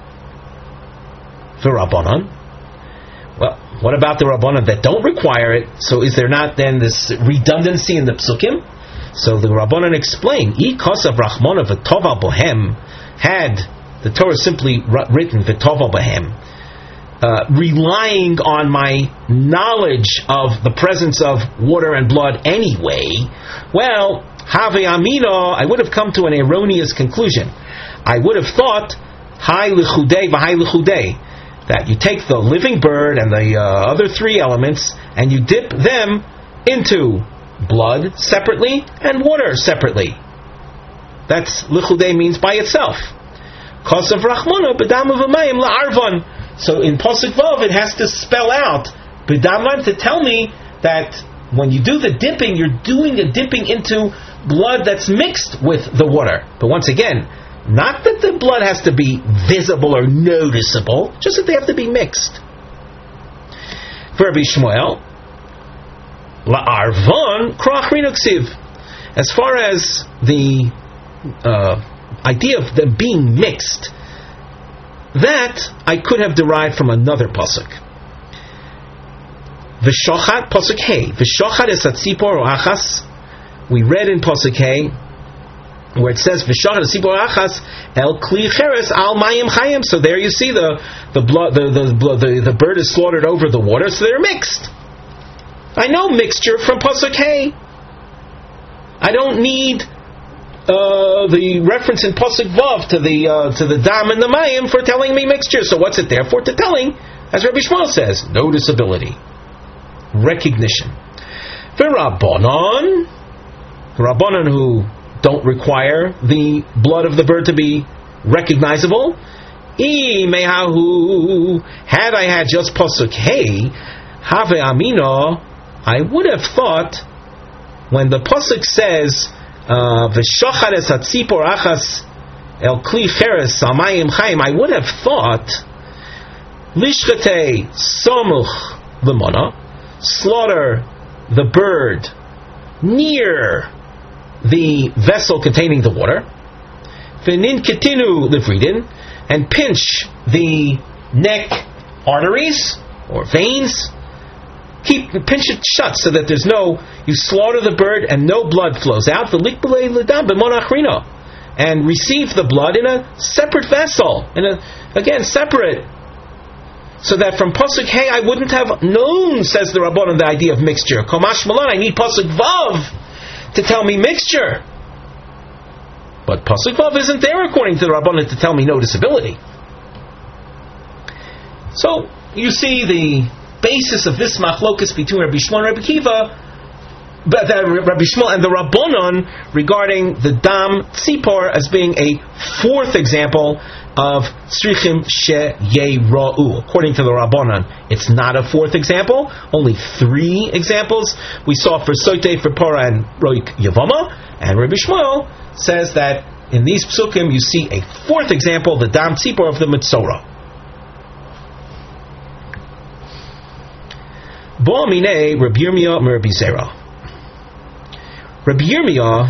The Rabbanan. Well, what about the Rabbanan that don't require it? So is there not then this redundancy in the psukim? So the Rabbanan explain, I kosav Rachmana v'tova bohem, had the Torah simply written v'tova bohem, relying on my knowledge of the presence of water and blood anyway, well, have amino, I would have come to an erroneous conclusion. I would have thought, hai l'chudei v'hai l'chudei, that you take the living bird and the other three elements and you dip them into blood separately and water separately. That's l'chudei means by itself. Kosav Rachmana b'dam v'mayim la'arvan. So in Pasuk Vav it has to spell out b'dam to tell me that when you do the dipping, you're doing a dipping into blood that's mixed with the water. But once again, not that the blood has to be visible or noticeable, just that they have to be mixed. For Rabbi Shmuel, la'arvan krach rinuksiv. As far as the idea of them being mixed, that I could have derived from another pasuk. V'shochat, pasuk hey. V'shochat es hatzipor o achas. We read in pasuk hey, where it says v'shochat es hatzipor o achas el kli cheres al mayim chayim. So there you see the bird is slaughtered over the water, so they're mixed. I know mixture from pasuk hey. I don't need the reference in pasuk vav to the dam and the mayim for telling me mixture. So what's it there for? To telling, as Rabbi Shmuel says, noticeability, recognition. For Rabbanan who don't require the blood of the bird to be recognizable, had I had just pasuk hey, have amino, I would have thought when the pasuk says v'shochat es hatzipor achas el kli cheres amayim chayim, I would have thought lishchatei somuch l'mona, slaughter the bird near the vessel containing the water, v'nin ketinu livridin, and pinch the neck arteries or veins, pinch it shut so that there's no, you slaughter the bird and no blood flows out, and receive the blood in a separate vessel, separate, so that from pasuk hey I wouldn't have known, says the Rabbanan, the idea of mixture. Kamash malan, I need pasuk vav to tell me mixture, but pasuk vav isn't there according to the Rabbanan to tell me noticeability. So you see the basis of this machlokas between Rabbi Shmuel and Rabbi Kiva, but Rabbi Shmuel and the Rabbanon regarding the dam tzipor as being a fourth example of tzrichim sheyera'u. According to the Rabbanon, it's not a fourth example, only three examples we saw for Soitei, for Porah, and Roik Yavama, and Rabbi Shmuel says that in these psukim you see a fourth example, the dam tzipor of the Metzora. Bo Aminei Rabbi Yirmiyah and Rabbi Zera. Rabbi Yirmiyah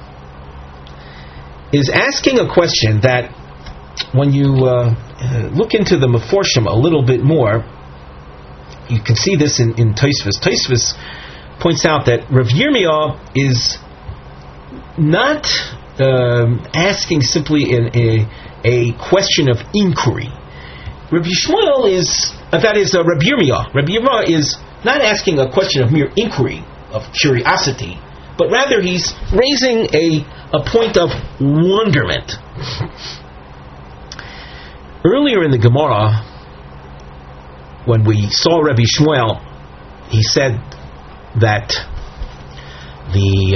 is asking a question that, when you look into the Meforshim a little bit more, you can see this in Tosfos. Tosfos points out that Rabbi Yirmiyah is not asking simply a question of inquiry. Rabbi Shmuel is, Rabbi Yirmiyah. Rabbi Yirmiyah is not asking a question of mere inquiry, of curiosity, but rather he's raising a point of wonderment. Earlier in the Gemara, when we saw Rabbi Shmuel, he said that the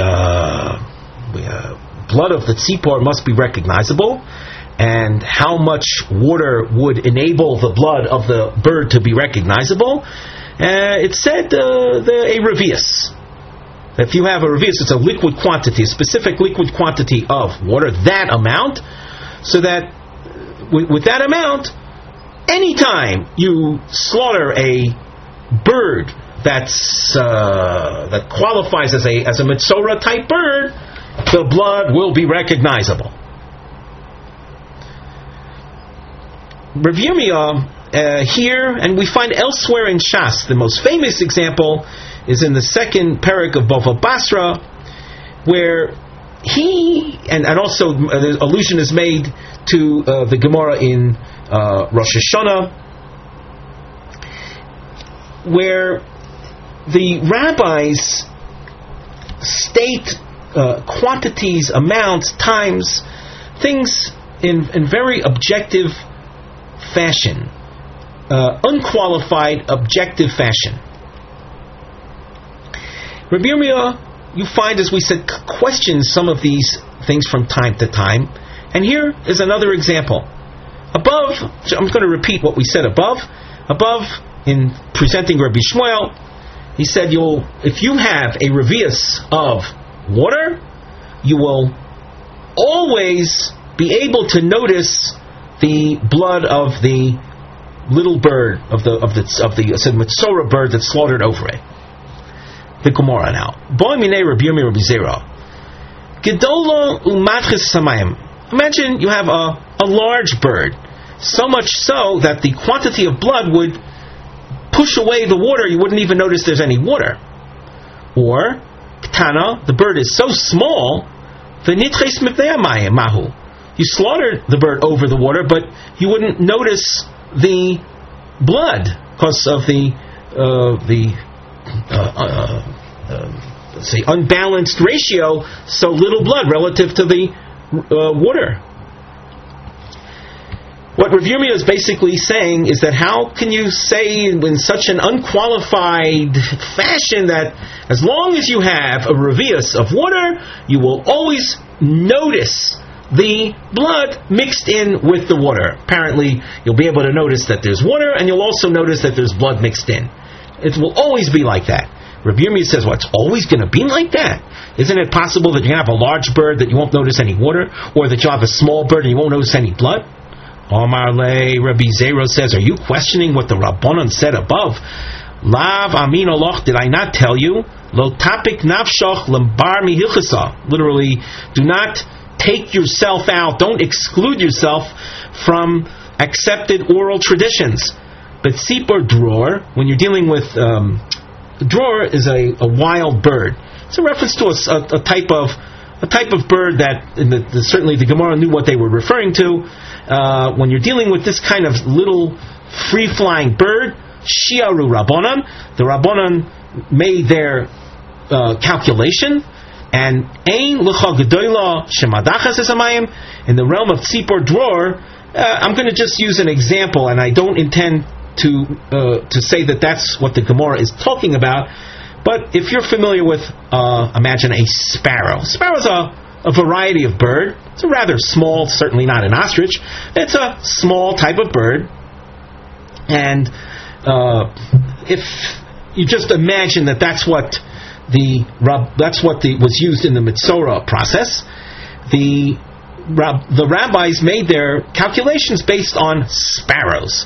blood of the tzipor must be recognizable, and how much water would enable the blood of the bird to be recognizable. It said a revius. If you have a revius, it's a liquid quantity, a specific liquid quantity of water, that amount, so that with that amount, anytime you slaughter a bird that qualifies as a Metzora type bird, the blood will be recognizable. Rav Yirmiyah here, and we find elsewhere in Shas, the most famous example is in the second parak of Bava Basra, where he, and also the allusion is made to the Gemara in Rosh Hashanah, where the rabbis state quantities, amounts, times, things in very objective fashion, unqualified, objective fashion. Rabbi Yirmiyah, you find, as we said, questions some of these things from time to time. And here is another example. Above, I'm going to repeat what we said above. Above, in presenting Rabbi Shmuel, he said, if you have a revius of water, you will always be able to notice the blood of the little bird, of the Metzora bird that's slaughtered over it. The Gemara now. Boy minei Rabbi Yirmiyah Rabbi Zera. Gedola umatchis samayim. Imagine you have a large bird, so much so that the quantity of blood would push away the water. You wouldn't even notice there's any water. Or Ketana, the bird is so small, v'nitches mipnei hamayim mahu. You slaughtered the bird over the water, but you wouldn't notice the blood because of the let's say unbalanced ratio, so little blood relative to the water. What Rav Yirmiyah is basically saying is that how can you say in such an unqualified fashion that as long as you have a revius of water, you will always notice the blood mixed in with the water. Apparently, you'll be able to notice that there's water, and you'll also notice that there's blood mixed in. It will always be like that. Rabbi Yirmiyah says, well, it's always going to be like that. Isn't it possible that you have a large bird that you won't notice any water, or that you have a small bird and you won't notice any blood? Omar Le, Rabbi Zera says, are you questioning what the Rabbanon said above? Lav amin aloch, did I not tell you? Lo tapik nafshach lembar mihilchasa. Literally, do not take yourself out, don't exclude yourself from accepted oral traditions. But sipor dror, when you're dealing with dror is a wild bird. It's a reference to a type of bird that certainly the Gemara knew what they were referring to. When you're dealing with this kind of little free-flying bird, shiaru rabbanan, the rabbanan made their calculation, and ein l'cha gedola shemadachas esamayim, in the realm of tzipor dror. I'm going to just use an example, and I don't intend to say that that's what the Gemara is talking about. But if you're familiar with, imagine a sparrow. Sparrow's a variety of bird. It's a rather small, certainly not an ostrich. It's a small type of bird. And if you just imagine that's what was used in the Metzora process, the rabbis made their calculations based on sparrows.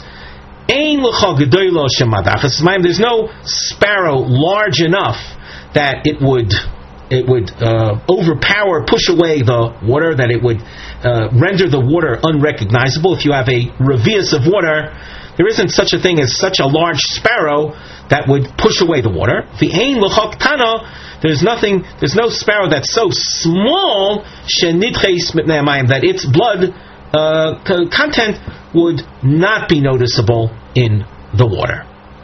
There's no sparrow large enough that it would overpower, push away the water, that it would render the water unrecognizable. If you have a revius of water, there isn't such a thing as such a large sparrow that would push away the water. There's no sparrow that's so small that its blood content would not be noticeable in the water.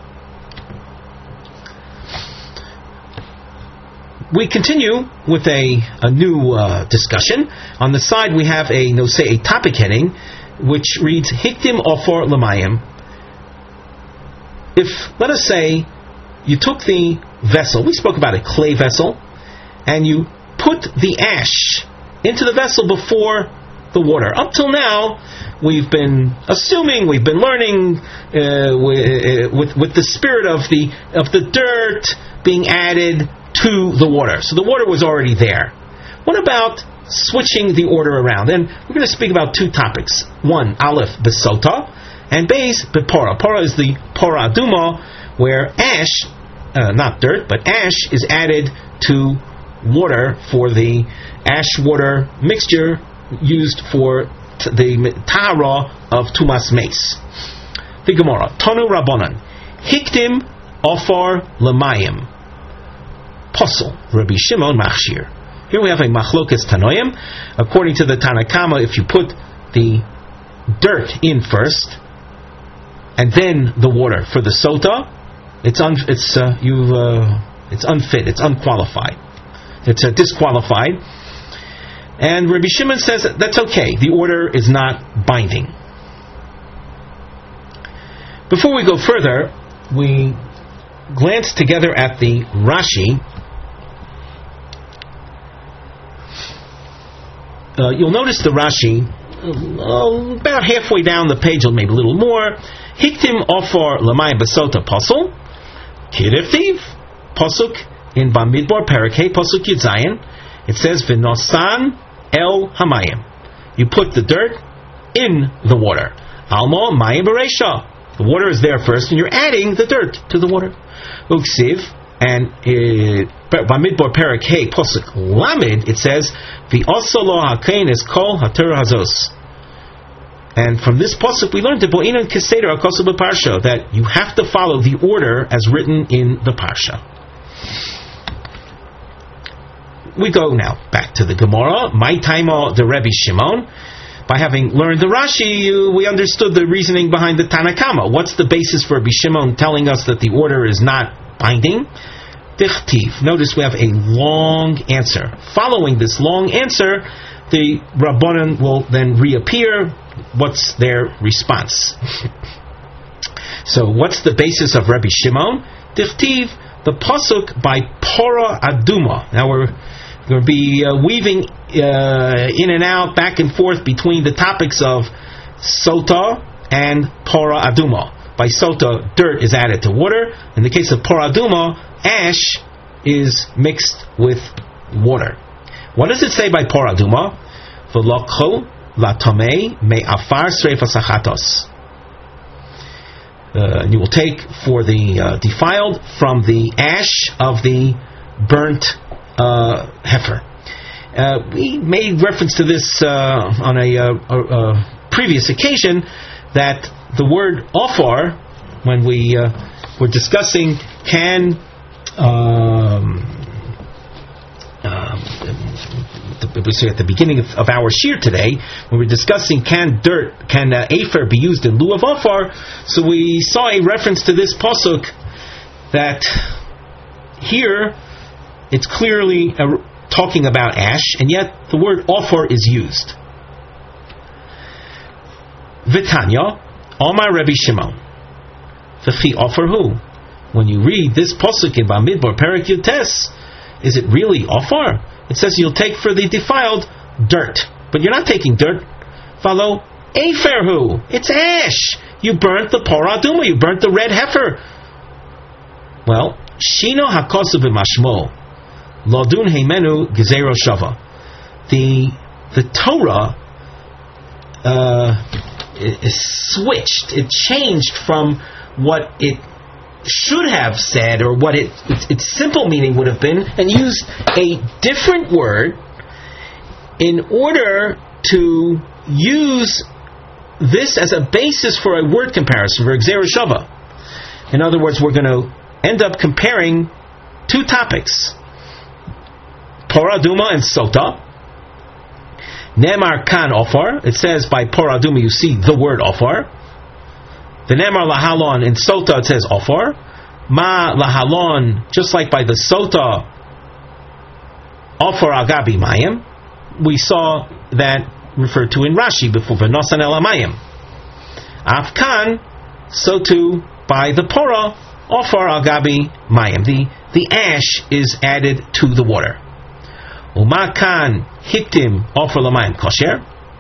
We continue with a new discussion. On the side we have a topic heading which reads Hiktim Ofor Lamayim. If, let us say, you took the vessel, we spoke about a clay vessel, and you put the ash into the vessel before the water. Up till now, we've been assuming, we've been learning with the spirit of the dirt being added to the water. So the water was already there. What about switching the order around? And we're going to speak about two topics. One, Aleph, Besota, and Beis, Bepora. Pora is the Pora Aduma, where ash, not dirt, but ash is added to water for the ash water mixture used for the tahara of Tumas Meis. The Gemara, Tonu Rabbanan, Hiktim Ofar Lamayim, Posel, Rabbi Shimon Machshir. Here we have a machlokas tanoim. According to the Tanakama, if you put the dirt in first and then the water for the sota, it's unfit, it's unqualified, it's disqualified. And Rabbi Shimon says that's okay. The order is not binding. Before we go further, we glance together at the Rashi. You'll notice the Rashi about halfway down the page, or maybe a little more. Hiktim ofar lamayim basota pasuk kireftiv pasuk in Bamidbar Parakeh pasuk Yudzayin. It says v'nosan el hamayim. You put the dirt in the water. Alma mayim bereisha. The water is there first, and you're adding the dirt to the water. Uksiv, and Bamidbar Parakeh pasuk Lamed, it says v'osolo hakain is kol haTorah hazos. And from this pasuk we learned that you have to follow the order as written in the parsha. We go now back to the Gemara. My taima the Rebbe Shimon. By having learned the Rashi, we understood the reasoning behind the Tanakama. What's the basis for Rebbe Shimon telling us that the order is not binding? Dichtiv. Notice we have a long answer. Following this long answer, the Rabbanan will then reappear. What's their response? So what's the basis of Rabbi Shimon? Dichtiv, the pasuk by Pora Aduma. Now we're going to be weaving in and out, back and forth between the topics of Sota and Pora Aduma. By Sota, dirt is added to water. In the case of Pora Aduma, ash is mixed with water. What does it say by Pora Aduma? V'lokho latamei me'afar sreifas achatos. You will take for the defiled from the ash of the burnt heifer. We made reference to this on a previous occasion, that the word ofar, when we were discussing can at the beginning of our shir today, when we're discussing can afer be used in lieu of ofar, so we saw a reference to this pasuk that here it's clearly talking about ash, and yet the word ofar is used. Vitanya, Omar Rebbe Shimon, V'chi ofar hu. When you read this pasuk in Bamidbar Perek Yutes, is it really ofar? It says you'll take for the defiled dirt, but you're not taking dirt. Follow afer hu. It's ash. You burnt the Pora Aduma. You burnt the red heifer. Well, Shino hakosu b'mashmo lodun heimenu gezero shava. The Torah is switched. It changed from what it should have said, or what its simple meaning would have been, and used a different word in order to use this as a basis for a word comparison, for Gzeira Shava. In other words, we're going to end up comparing two topics, Pora Aduma and Sota. Nemar kan ofar. It says by Pora Aduma you see the word ofar. The Nemar lahalon in Sota it says ofar. Ma lahalon, just like by the Sota, ofar agabi mayim. We saw that referred to in Rashi before, v'nosan el hamayim. Afkan, so too by the Pora, ofar agabi mayim. The ash is added to the water. Uma kan hiktim ofar lamayim kosher.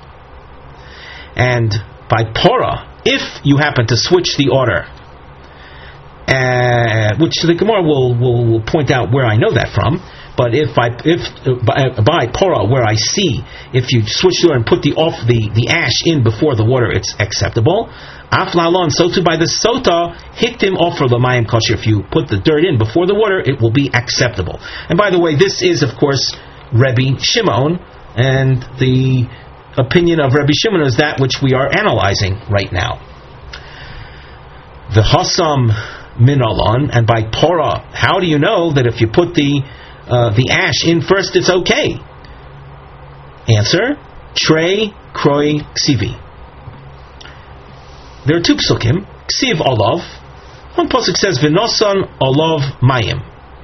And by Pora, if you happen to switch the order, which the Gemara will point out where I know that from, but if by Pora, where I see, if you switch the order and put the ash in before the water, it's acceptable. Aflalon, so too by the Sota, hiktim offer lamayim kosher. If you put the dirt in before the water, it will be acceptable. And by the way, this is of course Rebbe Shimon, and the opinion of Rebbe Shimon is that which we are analyzing right now. The Hasam Minalon, and by Pora, how do you know that if you put the the ash in first, it's okay. Answer: Trei Kroi Ksivi. There are two psukim. Ksiv olav. One pasuk says V'nosan olav mayim.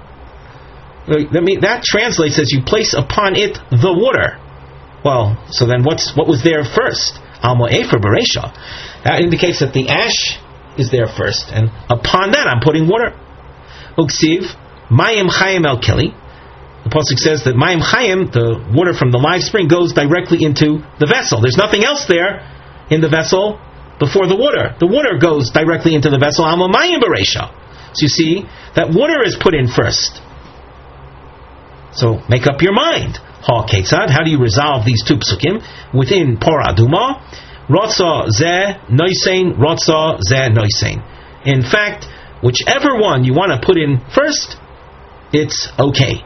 That translates as you place upon it the water. Well, so then what was there first? Almo efer bereisha. That indicates that the ash is there first, and upon that I'm putting water. Uksiv mayim chayim el keli. The pasuk says that mayim chayim, the water from the live spring, goes directly into the vessel. There's nothing else there in the vessel before the water. The water goes directly into the vessel. Almo mayim bereisha. So you see that water is put in first. So make up your mind. Ha ketzad. How do you resolve these two psukim within Parah Aduma? Rotza ze noisein, rotza ze noisein. In fact, whichever one you want to put in first, it's okay.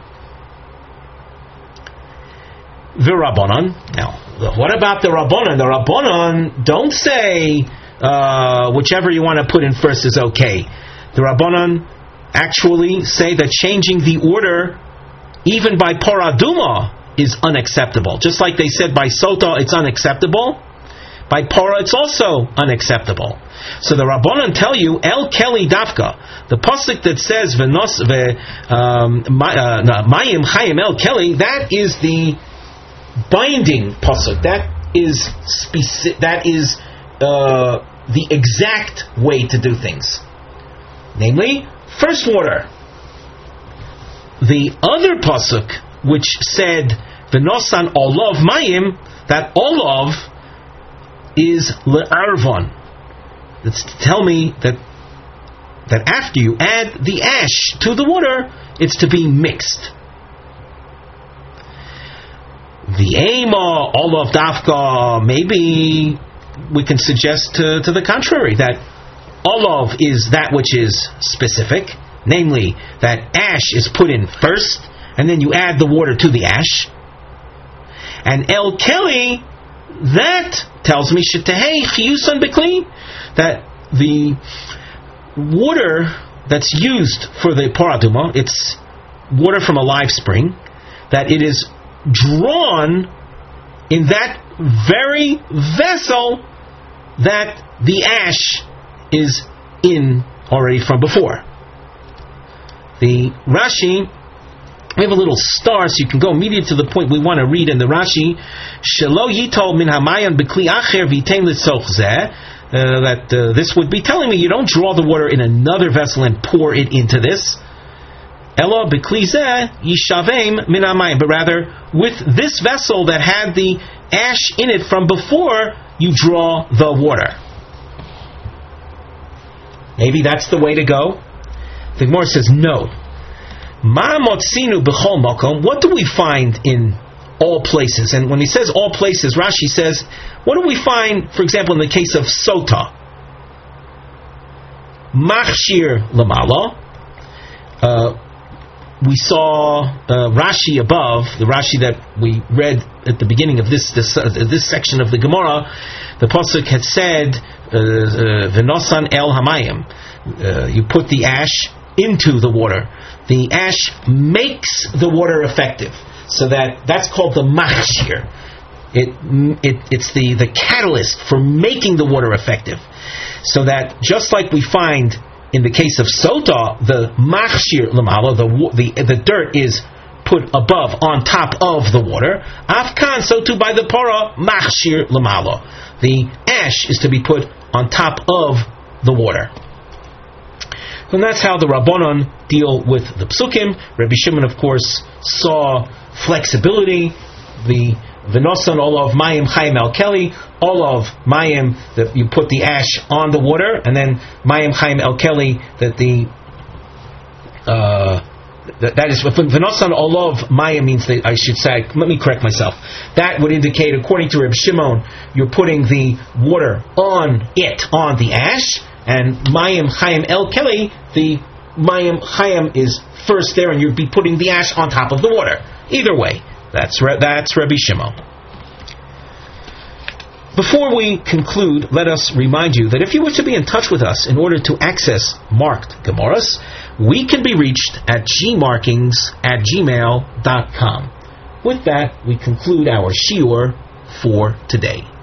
The Rabbanon. Now, what about the Rabbanon? The Rabbanon don't say whichever you want to put in first is okay. The Rabbanon actually say that changing the order even by Parah Aduma is unacceptable. Just like they said by Sota it's unacceptable, by Parah it's also unacceptable. So the Rabbanan tell you, El Keli Dafka, the pasuk that says Mayim Chayim El Keli, that is the binding pasuk. That is the exact way to do things. Namely, first water. The other pasuk, which said V'nosan olav mayim, that olav is le'arvon. That's to tell me that after you add the ash to the water, it's to be mixed. The ema olav dafka, maybe we can suggest to the contrary, that olav is that which is specific, namely that ash is put in first, and then you add the water to the ash. And El Keli, that tells me Shetehei Chiyusan Bekli, that the water that's used for the Parah Aduma, it's water from a live spring, that it is drawn in that very vessel that the ash is in already from before. The Rashi, we have a little star, so you can go immediately to the point we want to read in the Rashi. Shelo yitol min hamayan b'kli acher v'yitem l'tzoch zeh. That this would be telling me you don't draw the water in another vessel and pour it into this. Elo b'kli zeh yishavem min hamayim. But rather, with this vessel that had the ash in it from before, you draw the water. Maybe that's the way to go. The Gemara says no. Ma motzinu b'chol makom. What do we find in all places? And when he says all places, Rashi says, what do we find, for example, in the case of Sota? Machshir lamala. We saw Rashi above, the Rashi that we read at the beginning of this section of the Gemara. The pasuk had said, "V'nosan el hamayim." You put the ash into the water. The ash makes the water effective, so that's called the machshir. It's the catalyst for making the water effective. So that just like we find in the case of Sota, the machshir lamala, the dirt is put above, on top of the water. Afkan, so too by the Parah, machshir lamala. The ash is to be put on top of the water. And that's how the Rabbanon deal with the Psukim. Rabbi Shimon, of course, saw flexibility. The V'nosan olav mayim chayim el keli, olav mayim, that you put the ash on the water, and then mayim chayim el keli, that is V'nosan olav mayim means that, I should say, let me correct myself. That would indicate, according to Reb Shimon, you're putting the water on the ash, and mayim chayim el keli, the mayim chayim is first there, and you'd be putting the ash on top of the water. Either way, that's Rabbi Shimon. Before we conclude, let us remind you that if you wish to be in touch with us in order to access marked Gemaras, we can be reached at gmarkings@gmail.com. With that, we conclude our shiur for today.